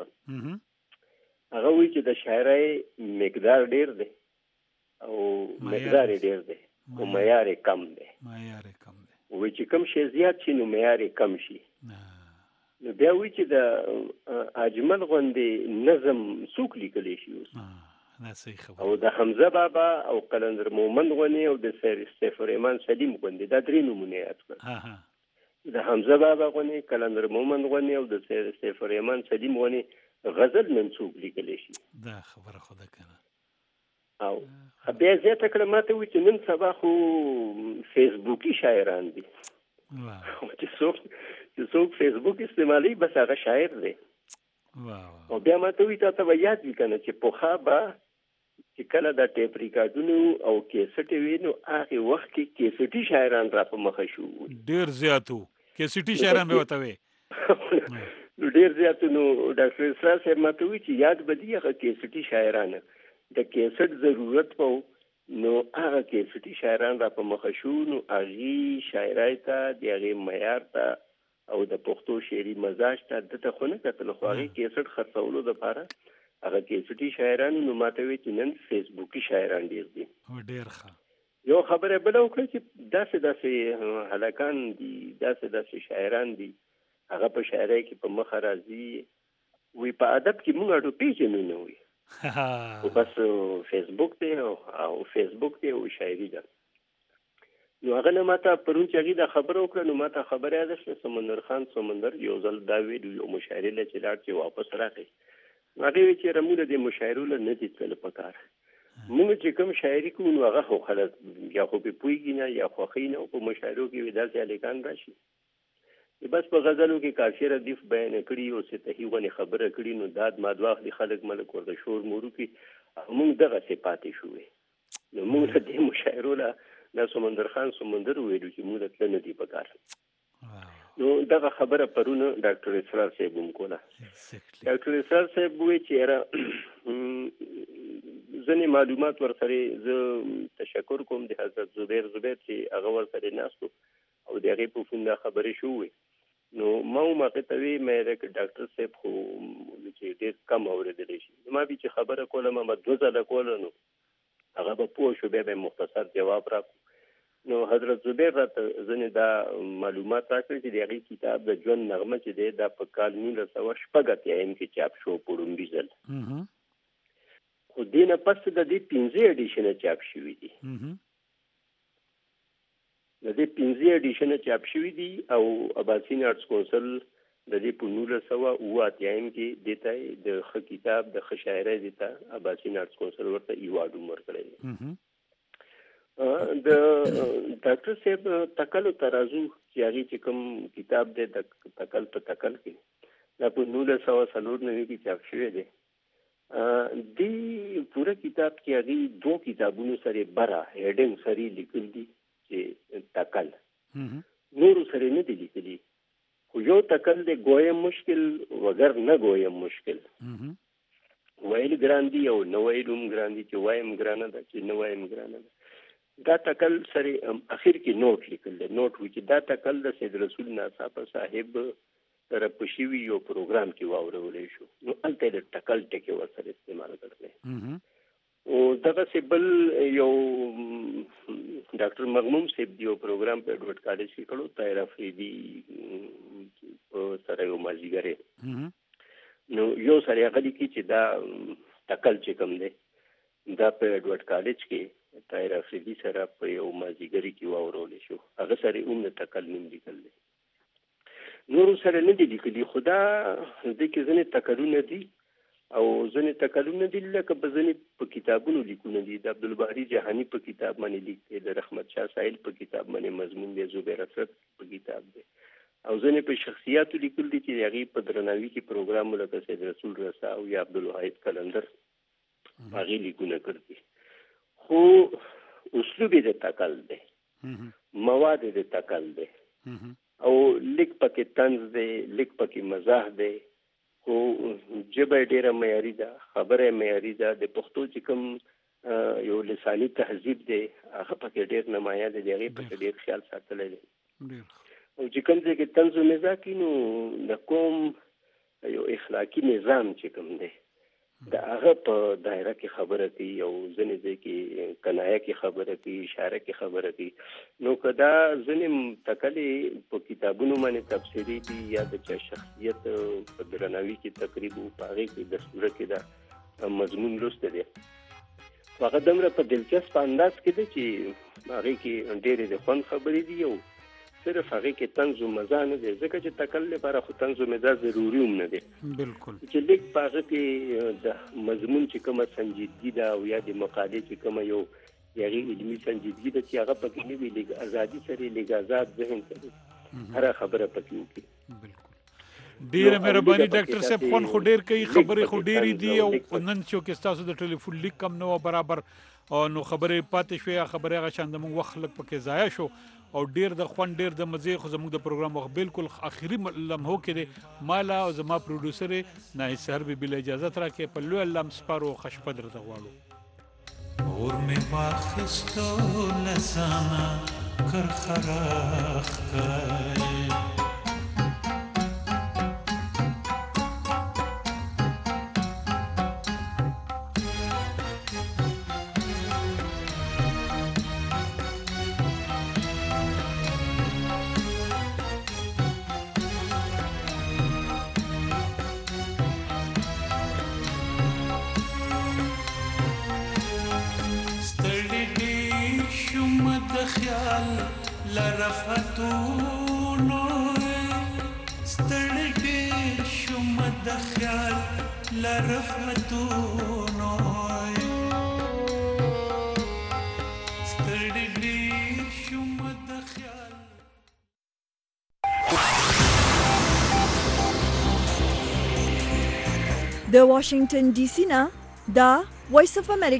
هغه وایي چې د شاعرۍ مقدار ډېر دی او مقدار یې ډېر دی او معیار یې کم دی. معیار یې کم دی. وایي چې کوم شی زیات شي نو معیار یې کم شي. نو بیا وایي چې د اجمل غوندې نظم څوک لیکلی شي اوس؟ او د حمزه بابا او قلندر مومند غوندې او د سیف الرحمن سلیم غوندې دا درې نومونه یاد کړه. د حمزه بابا غوندې، قلندر مومند غوندې او د سیف الرحمن سلیم غوندې غزل نن څوک لیکلی شي؟ دا خبره خو ده که نه. او بیا زیاته کړه ما ته وایي چې نن سبا خو فیسبوکي شاعران دي چې څوک چې څوک فیسبوک استعمالوي بس هغه شاعر دی. او بیا ما ته وایي تا ته به یاد وي که نه چې پخوا به چې کله دا ټیپ ریکارډونه او کیسټې وي نو هغې وخت کې کیسټي شاعران را په مخه شو. ډېر زیات وو کیسټي شاعران به ورته وي. نو ډېر زیات. نو ډاکټر اسرار صاحب ما ته وایي چې یاد به دي هغه کیسټي شاعران د کیسټ ضرورت په نو هغه کیسټي شاعران را په مخه شو. نو هغې شاعرۍ ته د هغې معیار ته او د پښتو شعري مزاج ته دته خو نه کتل، خو هغې کیسټ خرڅولو دپاره هغه کیسټي شاعرانو نو ما ته وایي چې نن فیسبوکي شاعران ډېر دي. ډېر ښه. یو خبره بله وکړه چې داسې داسې هلکان دي، داسې داسې شاعران دي هغه په شاعرۍ کې په مخه راځي. وایي په ادب کې موږ اډو پېژنو نه وایي او بس فیسبوک دی او فیسبوک دی او شاعري ده. نو هغه نه ما ته پرون چې هغې دا خبره وکړه نو ما ته خبره یاده شوه سمندر خان سمندر یو ځل دا ویلو یو مشاعرې له چې لاړ چې واپس راغی. نو هغې وایي چې موږ د دې مشاعرو له نه دي تللی په کار. موږ چې کوم شاعري کوو نو هغه خو خلک یا خو پرې پوهېږي نه یا خوښوي نه او په مشاعرو کې وي داسې هلکان را شي. بس په غزلو کې کافي ردیف بیان کړي او سطحي غونې خبره کړي نو داد ماد واخلي خلک ملک ورته شور مورو کړي او موږ دغسې پاتې شوې. نو موږ د دې مشاعرو له دا سمندر خان سمندر ویلو چې موږ ته تله نه دي په کار. نو دغه خبره پرونه ډاکټر اسرار صاحب هم کوله. ډاکټر اسرار صاحب وایي چې یاره ځینې معلومات ورسره زه تشکر کوم د حضرت زبیر زبیر چې هغه ورسره ناست و او د هغې په فون دا خبرې شوې نو ما ما کتوی مې د ډاکټر صاحب خو چې ډېر کم اورېدلی شي ما به چې خبره کوله ما دوه ځله کوله نو هغه به پوه شو بیا به مختصر جواب راکړو نو حضرت زبیر راته ځینې دا معلومات راکړي چې د هغې کتاب د ژوند نغمه چې دی دا په کال نولس سوه شپږ اتیایم کې چاپ شو په لومړي ځل خو دې نه پس د دې پنځه اډیشنه چاپ شوي دي د دې پنځه اډیشنه چاپ شوي دي او اباسین آرټس کونسل د دې په نولس سوه اوه اتیایم کې دې ته د ښه کتاب د ښه شاعرۍ دې ته اباسین آرټس کونسل ورته ایوارډ هم ورکړی دی د ډاکټر صاحب تکل او ترازو چې هغې چې کوم کتاب دی د تکل په تکل کې دا په نولس سوه څلور نوي کې چاپ شوی دی دې پوره کتاب کې هغې دوه کتابونو سره بره هیډنګ سره لیکل دي چې تکل نورو سره نه دي لیکلي خو یو تکل دی ګویم مشکل وگر نه ګویم مشکل ویل ګران دي او نه ویل هم ګران دي چې وایم ګرانه ده چې نه وایم ګرانه ده دا تکل سره اخر کې نوٹ لیکل دی نوٹ وي چې دا تکل د سید رسول ناڅاپه صاحب سره په شوي یو پروګرام کې واورولی شو نو هلته د ټکل ټکې ورسره استعمال کړلی او دغسې بل یو ډاکټر مغموم صاحب دی یو پروګرام په ایډورډ کالج کې کړو طاهر افریدي په سره یو مازدیګری نو یو سره هغه لیکي چې دا ټکل چې کوم دی دا په ایډورډ کالج کې طاهر افریدي سره په یو مازدیګري کې واورولی شو هغه سره هم د ټکل نوم لیکل دی نورو سره نه دي لیکلي خو دا دې کې ځینې تکلونه دي او ځینې تکلونه دي لکه په ځینې په کتابونو لیکونه دي د عبدالباري جهاني په کتاب باندې لیک دی د رحمت شاه سایل په کتاب باندې مضمون دی زبیر اسد په کتاب دی او ځینې په شخصیاتو لیکل دي چې د هغې په درناوي کې پروګرام لکه سید رسول رسا او یا عبدالواحد قلندر هغې لیکونه کړي خو اسلوب یې د تکل دی مواد یې د تکل دی او لیک پکې طنز دی لیک پکې مزاح دی خو ژبه یې ډېره معیاري ده خبره یې معیاري ده د پښتو چې کوم یو لساني تهذیب دی هغه پکې ډېر نمایه دی د هغې پکې ډېر خیال ساتلی دی او چې کوم ځای کې طنز و مزاح کي نو د کوم یو اخلاقي نظام چې کوم دی د هغه په دایره کې خبره کوي او ځینې ځای کې کنایه کې خبره کوي اشاره کې خبره کوي نو که دا ځینې تکلې په کتابونو باندې تفسیري دي یا د چا شخصیت په درناوي کې تقریب و په هغې کې دستوره کې دا مضمون لوسته دی هغه دومره په دلچسپ انداز کې دی چې هغې کې ډېرې د خوند خبرې دي او صرف هغې کې طنز و مزاح نه دی ځکه چې تکل لپاره خو طنز و مزاح ضروري هم نه دی بالکل چې لیک په هغه کې د مضمون چې کومه سنجیدګي ده او یا د مقالې چې کومه یو د هغې علمي سنجیدګي ده چې هغه پکې نه وي لږ ازادي سره لږ آزاد ذهن سره هره خبره پکې وکړي بالکل ډیره مهرباني ډاکټر صاحب خوند خو ډیر کوي خبرې خو ډیرې دي او نن چې کې ستاسو د ټلیفون لیک کم نه و برابر او نو خبرې پاتې شوې خبرې هغه شان زموږ وخت لږ پکې ضایع شو او ډیر د خوند ډیر د مزې خو زموږ د پروګرام وخت بالکل اخري لمحو کې دی مالا او زما پروډوسر ناهید سحر بي بل اجازه راکې په لوی الله مسپارو خوشپد درته غواړو اور می واخستو لسانا کر خراخ کای لرفتونو ستړي ډېر شوم د خیال لرفتونو ستړي ډېر شوم د خیال د واشنگټن ډي سي نه دا وایس اف امریکا